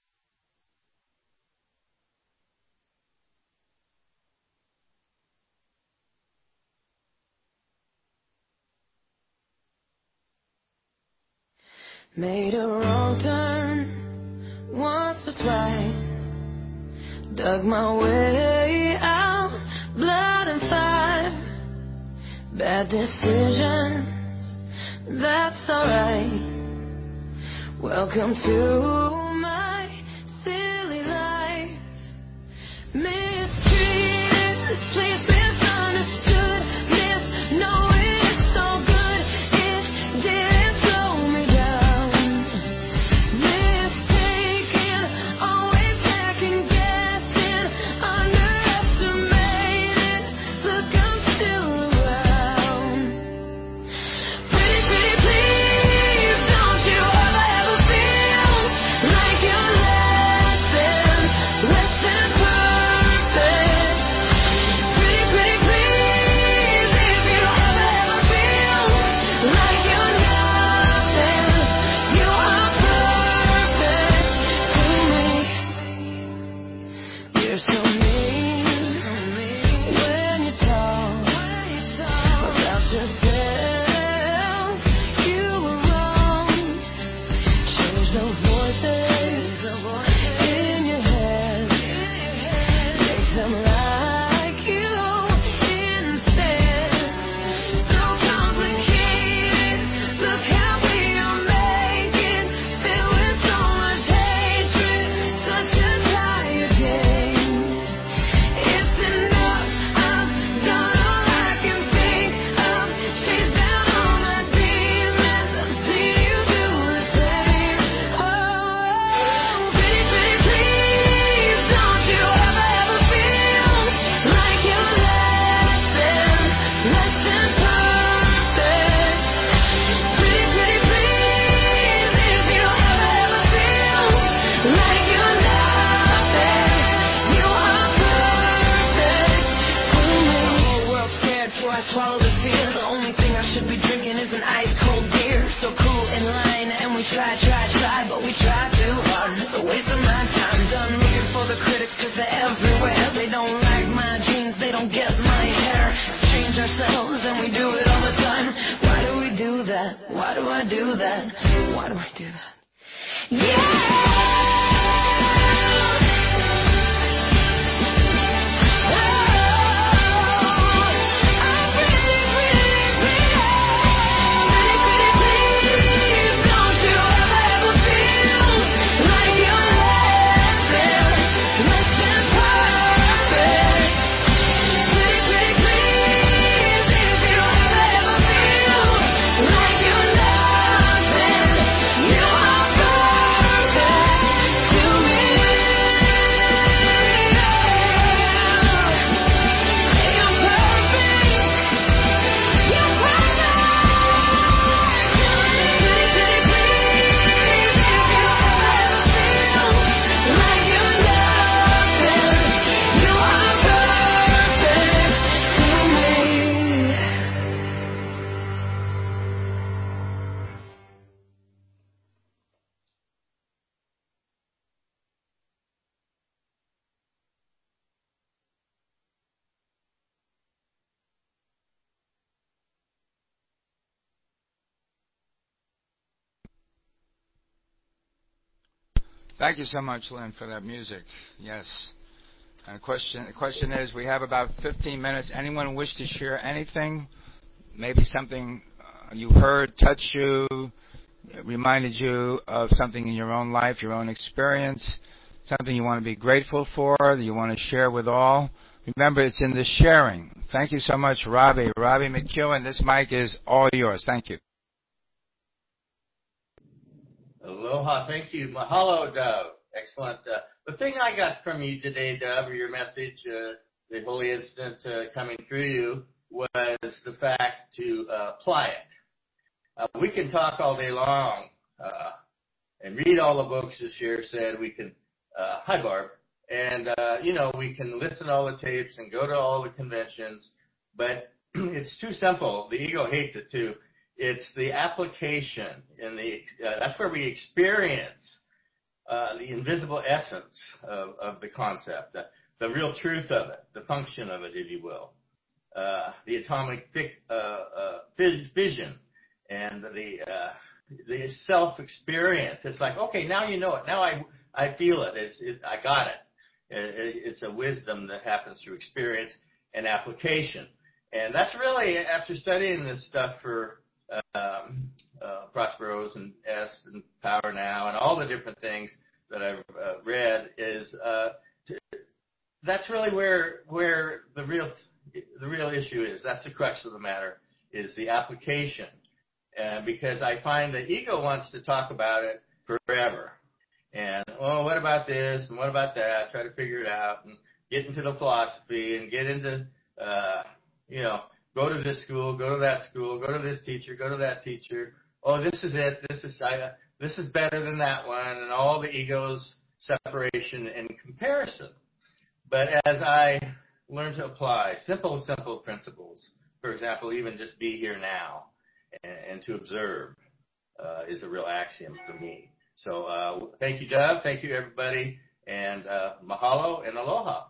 Made a wrong turn once or twice, dug my way out, blood and fire, bad decisions, that's alright. Welcome to my silly life. Mistreated, this place misunderstood, knowing it's all good, it didn't slow me down. Mistaken, always second guessing, underestimated, look I'm still around. Pretty, pretty please, don't you ever feel like you're less than perfect. Pretty, pretty please, if you ever feel like you're nothing, you are perfect to me. You're so mean when you talk about yourself. You were wrong. Change the voices in your head. Make them like you instead. So complicated. Look how we are making. Filled with so much hatred. Such a tired game. It's enough. I've done all I can think of. Chase down all my demons. I've seen you do the same. Oh, pretty, pretty please, don't you ever feel like you're less than perfect. Pretty, pretty please, if you ever feel like you're nothing, you are perfect to me. The whole world's scared before I swallow the fear. The only thing I should be drinking is an ice cold beer. So cool in line, and we try, but we try too hard. A waste of my time. Done looking for the critics, cause they're everywhere. They don't like my jeans, they don't get my hair. Exchange ourselves, and we do it all the time. Why do we do that? Why do I do that? Why do I do that? Thank you so much, Lynn, for that music. Yes. And the question is, we have about 15 minutes. Anyone wish to share anything? Maybe something you heard touched you, reminded you of something in your own life, your own experience, something you want to be grateful for, that you want to share with all. Remember, it's in the sharing. Thank you so much, Robbie. Robbie McEwen, this mic is all yours. Thank you. Aloha. Thank you. Mahalo, Dove. Excellent. The thing I got from you today, Dove, or your message, the Holy Instant coming through you, was the fact to apply it. We can talk all day long and read all the books, as Cher said. We can, hi, Barb. And, we can listen to all the tapes and go to all the conventions, but it's too simple. The ego hates it, too. It's the application, and that's where we experience the invisible essence of the concept, the real truth of it, the function of it, if you will, the atomic vision, and the self-experience. It's like, okay, now you know it. Now I feel it. I got it. It's a wisdom that happens through experience and application. And that's really, after studying this stuff for Prosperos and S and Power Now and all the different things that I've read, that's really where the real issue is. That's the crux of the matter, is the application. Because I find that ego wants to talk about it forever. And, what about this and what about that? Try to figure it out and get into the philosophy and get into, go to this school, go to that school, go to this teacher, go to that teacher. Oh, this is it. This is better than that one, and all the ego's separation and comparison. But as I learn to apply simple principles, for example, even just be here now and to observe is a real axiom for me. So thank you, Dove. Thank you, everybody. And mahalo and aloha.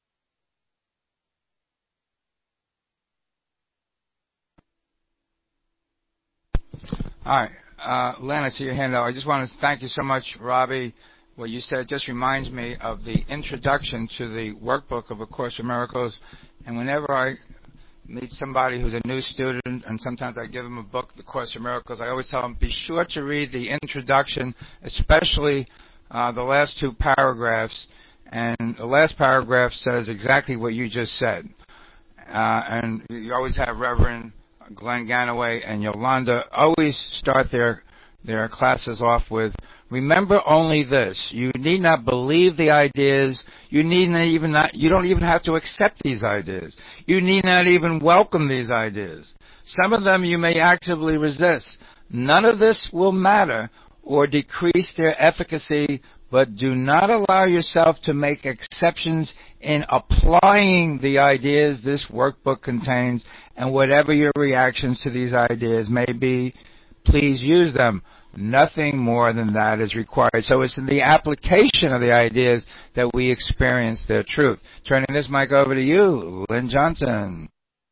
All right. Len, I see your hand up. I just want to thank you so much, Robbie. What you said just reminds me of the introduction to the workbook of A Course in Miracles. And whenever I meet somebody who's a new student, and sometimes I give them a book, The Course in Miracles, I always tell them, be sure to read the introduction, especially the last two paragraphs. And the last paragraph says exactly what you just said. And you always have Reverend Glenn Ganaway and Yolanda always start their classes off with, remember only this: you need not believe the ideas. You don't even have to accept these ideas. You need not even welcome these ideas. Some of them you may actively resist. None of this will matter or decrease their efficacy, but do not allow yourself to make exceptions in applying the ideas this workbook contains, and whatever your reactions to these ideas may be, please use them. Nothing more than that is required. So it's in the application of the ideas that we experience their truth. Turning this mic over to you, Lynn Johnson.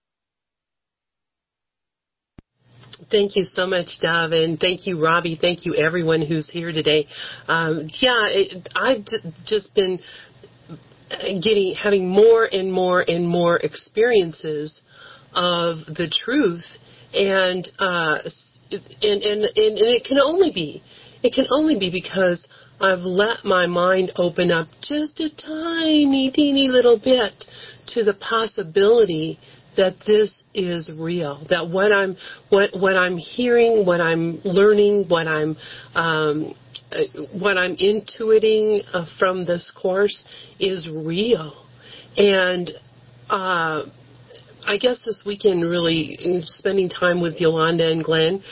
Thank you so much, Dove, and thank you, Robbie. Thank you, everyone who's here today. I've just been having more and more experiences of the truth, and it can only be because I've let my mind open up just a teeny little bit to the possibility that this is real, that what I'm hearing, what I'm learning, what I'm intuiting from this course is real. And I guess this weekend, really spending time with Yolanda and Glenn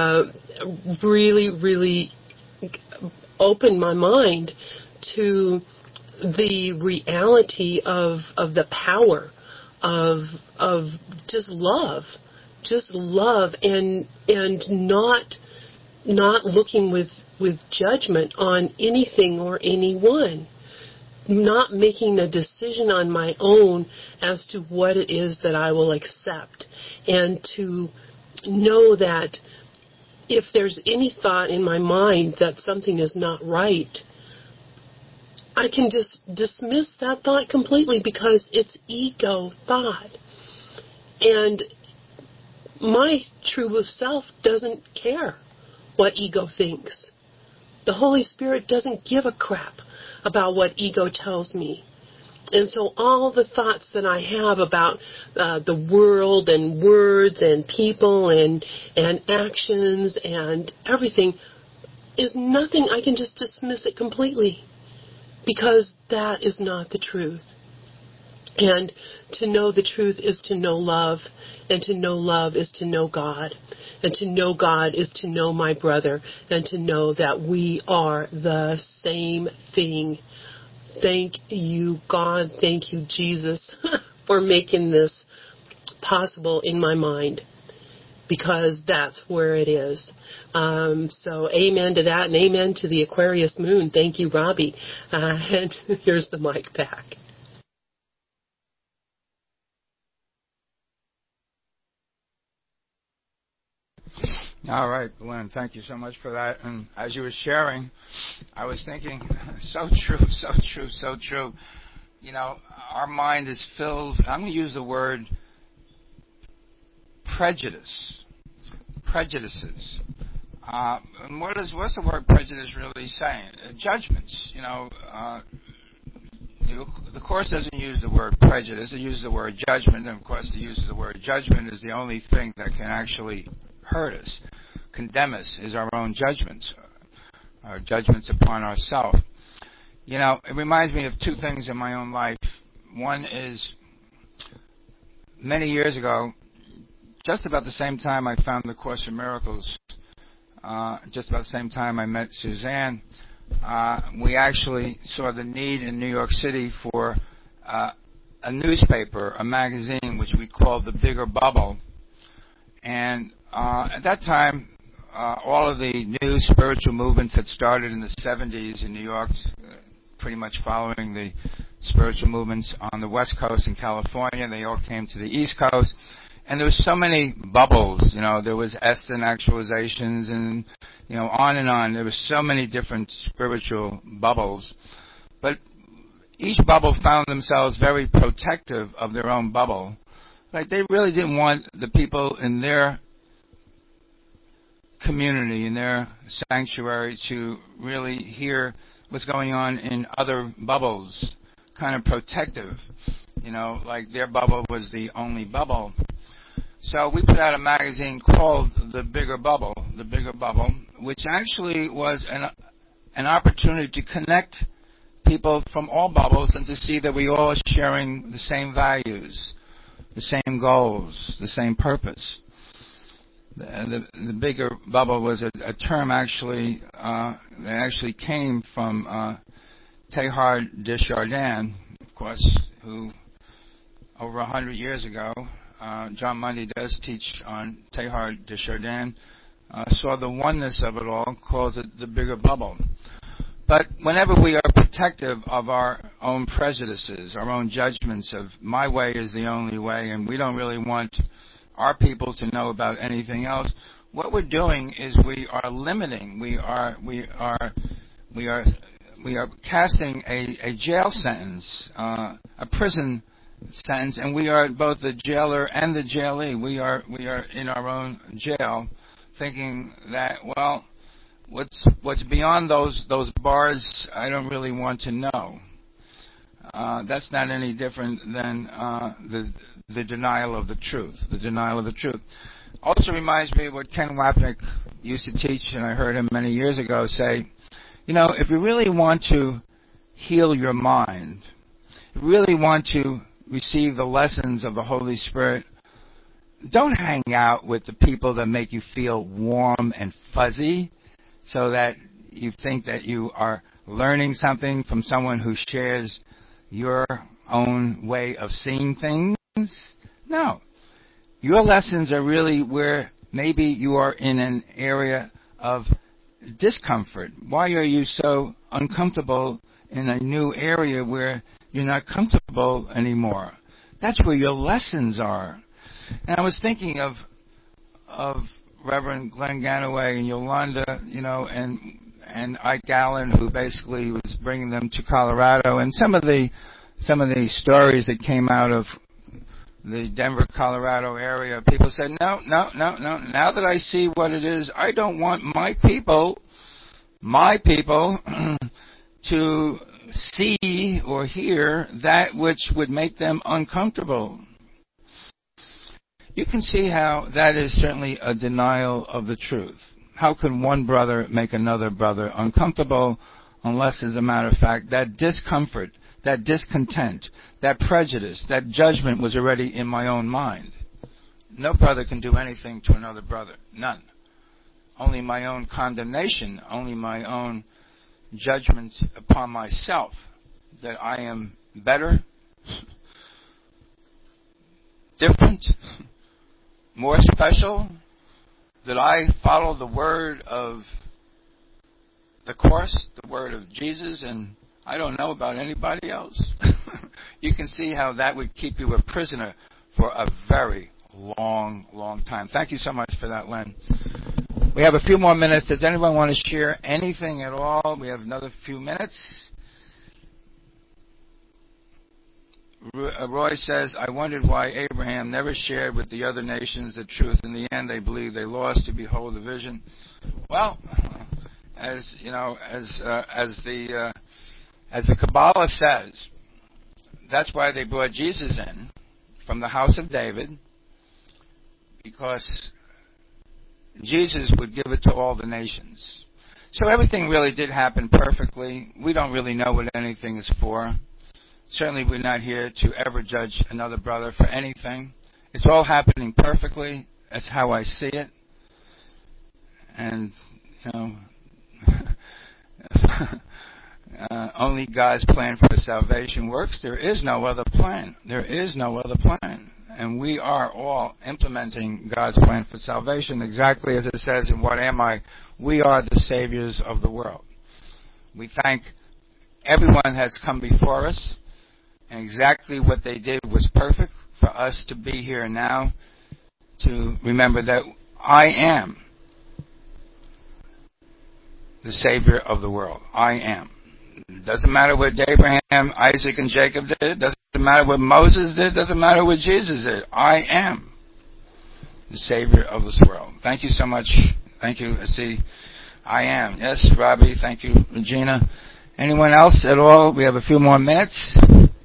really opened my mind to the reality of the power of just love, and not looking with judgment on anything or anyone, not making a decision on my own as to what it is that I will accept, and to know that if there's any thought in my mind that something is not right, I can just dismiss that thought completely because it's ego thought. And my true self doesn't care what ego thinks. The Holy Spirit doesn't give a crap about what ego tells me. And so all the thoughts that I have about the world and words and people and actions and everything is nothing. I can just dismiss it completely, because that is not the truth. And to know the truth is to know love, and to know love is to know God, and to know God is to know my brother, and to know that we are the same thing. Thank you, God. Thank you, Jesus, for making this possible in my mind. because that's where it is. So amen to that, and amen to the Aquarius moon. Thank you, Robbie. And here's the mic back. All right, Glenn, thank you so much for that. And as you were sharing, I was thinking, so true, so true, so true. You know, our mind is filled, I'm going to use the word prejudices. And what's the word prejudice really saying? Judgments. The Course doesn't use the word prejudice. It uses the word judgment. And, of course, it uses the word judgment is the only thing that can actually hurt us, condemn us, is our own judgments, our judgments upon ourselves. It reminds me of two things in my own life. One is many years ago, just about the same time I found the Course in Miracles, just about the same time I met Suzanne, we actually saw the need in New York City for a newspaper, a magazine, which we called The Bigger Bubble. And at that time, all of the new spiritual movements had started in the 70s in New York, pretty much following the spiritual movements on the West Coast in California. They all came to the East Coast. And there were so many bubbles, there was Estin actualizations and, on and on. There were so many different spiritual bubbles. But each bubble found themselves very protective of their own bubble. Like they really didn't want the people in their community, in their sanctuary, to really hear what's going on in other bubbles, kind of protective. Like their bubble was the only bubble. So we put out a magazine called The Bigger Bubble, which actually was an opportunity to connect people from all bubbles and to see that we all are sharing the same values, the same goals, the same purpose. The Bigger Bubble was a term actually that actually came from Teilhard de Chardin, of course, who over 100 years ago, John Mundy does teach on Teilhard de Chardin, saw the oneness of it all, calls it the bigger bubble. But whenever we are protective of our own prejudices, our own judgments of my way is the only way, and we don't really want our people to know about anything else, what we're doing is we are limiting, we are casting a jail sentence, a prison sentence, and we are both the jailer and the jailee. We are in our own jail, thinking that, well, what's beyond those bars, I don't really want to know. That's not any different than the denial of the truth. The denial of the truth. Also reminds me of what Ken Wapnick used to teach, and I heard him many years ago say, if you really want to heal your mind, if you really want to receive the lessons of the Holy Spirit, don't hang out with the people that make you feel warm and fuzzy so that you think that you are learning something from someone who shares your own way of seeing things. No. Your lessons are really where maybe you are in an area of discomfort. Why are you so uncomfortable in a new area where you're not comfortable anymore? That's where your lessons are. And I was thinking of Reverend Glenn Ganaway and Yolanda, and Ike Allen, who basically was bringing them to Colorado, and some of the stories that came out of the Denver, Colorado area. People said, no. Now that I see what it is, I don't want my people to see or hear that which would make them uncomfortable. You can see how that is certainly a denial of the truth. How can one brother make another brother uncomfortable unless, as a matter of fact, that discomfort, that discontent, that prejudice, that judgment was already in my own mind? No brother can do anything to another brother. None. Only my own condemnation, only my own judgment upon myself that I am better, different, more special, that I follow the word of the course, the word of Jesus, and I don't know about anybody else. You can see how that would keep you a prisoner for a very long, long time. Thank you so much for that, Len. We have a few more minutes. Does anyone want to share anything at all? We have another few minutes. Roy says, I wondered why Abraham never shared with the other nations the truth. In the end, they believed they lost to behold the vision. Well, as you know, as the Kabbalah says, that's why they brought Jesus in from the house of David, because Jesus would give it to all the nations. So everything really did happen perfectly. We don't really know what anything is for. Certainly we're not here to ever judge another brother for anything. It's all happening perfectly. That's how I see it. And, you know, only God's plan for salvation works. There is no other plan. There is no other plan. And we are all implementing God's plan for salvation exactly as it says in What Am I? We are the saviors of the world. We thank everyone has come before us, and exactly what they did was perfect for us to be here now, to remember that I am the Savior of the world. I am. It doesn't matter what Abraham, Isaac, and Jacob did. It doesn't matter what Moses did. It doesn't matter what Jesus did. I am the Savior of this world. Thank you so much. Thank you. I see. I am. Yes, Robbie. Thank you, Regina. Anyone else at all? We have a few more minutes.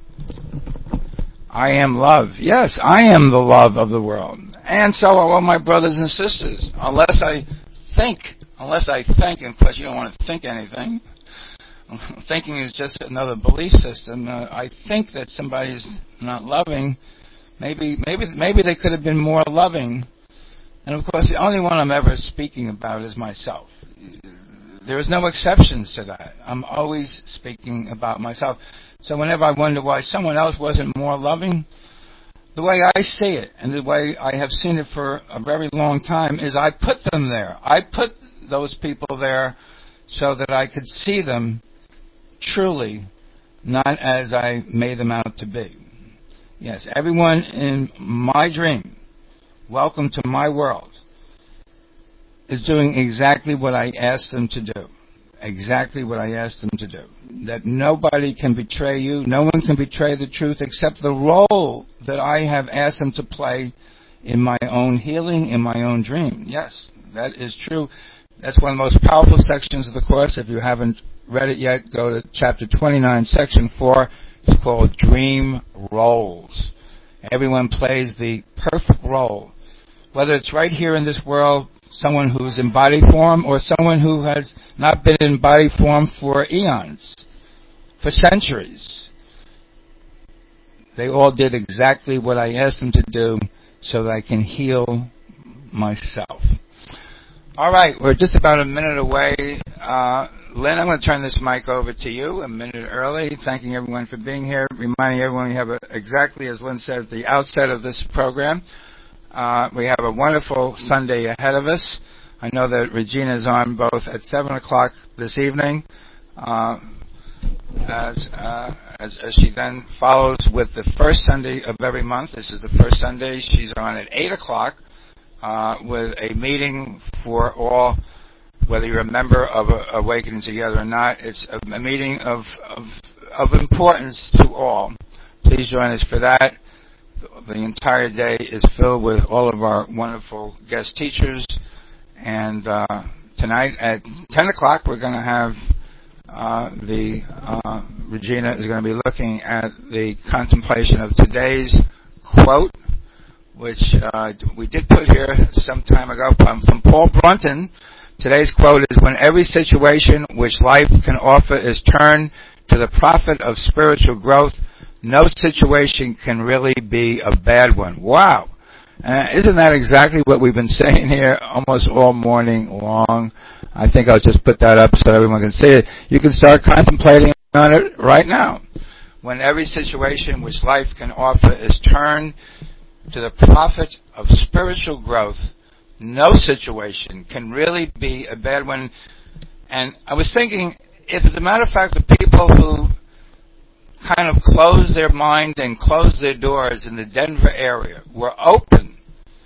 I am love. Yes, I am the love of the world. And so are all my brothers and sisters. Unless I think, and plus you don't want to think anything. Thinking is just another belief system. I think that somebody's not loving. Maybe they could have been more loving. And of course, the only one I'm ever speaking about is myself. There is no exceptions to that. I'm always speaking about myself. So whenever I wonder why someone else wasn't more loving, the way I see it, and the way I have seen it for a very long time, is I put them there. I put those people there so that I could see them truly, not as I made them out to be. Yes, everyone in my dream, welcome to my world, is doing exactly what I asked them to do. Exactly what I asked them to do. That nobody can betray you. No one can betray the truth except the role that I have asked them to play in my own healing, in my own dream. Yes, that is true. That's one of the most powerful sections of the Course. If you haven't read it yet, go to chapter 29, section 4. It's called Dream Roles. Everyone plays the perfect role. Whether it's right here in this world, someone who's in body form, or someone who has not been in body form for eons, for centuries. They all did exactly what I asked them to do so that I can heal myself. All right, we're just about a minute away. Lynn, I'm going to turn this mic over to you a minute early, thanking everyone for being here, reminding everyone we have, exactly as Lynn said at the outset of this program, we have a wonderful Sunday ahead of us. I know that Regina is on both at 7 o'clock this evening, as she then follows with the first Sunday of every month. This is the first Sunday. She's on at 8 o'clock with a meeting for all, whether you're a member of Awakening Together or not. It's a meeting of importance to all. Please join us for that. The entire day is filled with all of our wonderful guest teachers. And tonight at 10 o'clock, we're going to have Regina is going to be looking at the contemplation of today's quote, which we did put here some time ago from Paul Brunton. Today's quote is, when every situation which life can offer is turned to the profit of spiritual growth, no situation can really be a bad one. Wow. Isn't that exactly what we've been saying here almost all morning long? I think I'll just put that up so everyone can see it. You can start contemplating on it right now. When every situation which life can offer is turned to the profit of spiritual growth, no situation can really be a bad one. And I was thinking, if as a matter of fact, the people who kind of closed their mind and closed their doors in the Denver area were open,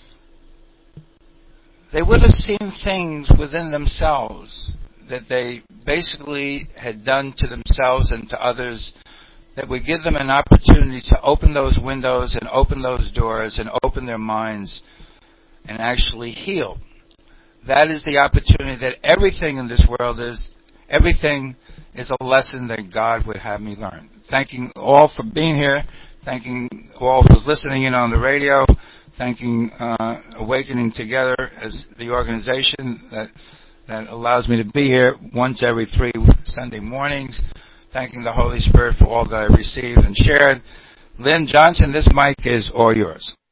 they would have seen things within themselves that they basically had done to themselves and to others that would give them an opportunity to open those windows and open those doors and open their minds and actually heal. That is the opportunity that everything in this world is. Everything is a lesson that God would have me learn. Thanking all for being here. Thanking all for listening in on the radio. Thanking Awakening Together as the organization that allows me to be here once every 3 Sunday mornings. Thanking the Holy Spirit for all that I received and shared. Lynn Johnson, this mic is all yours.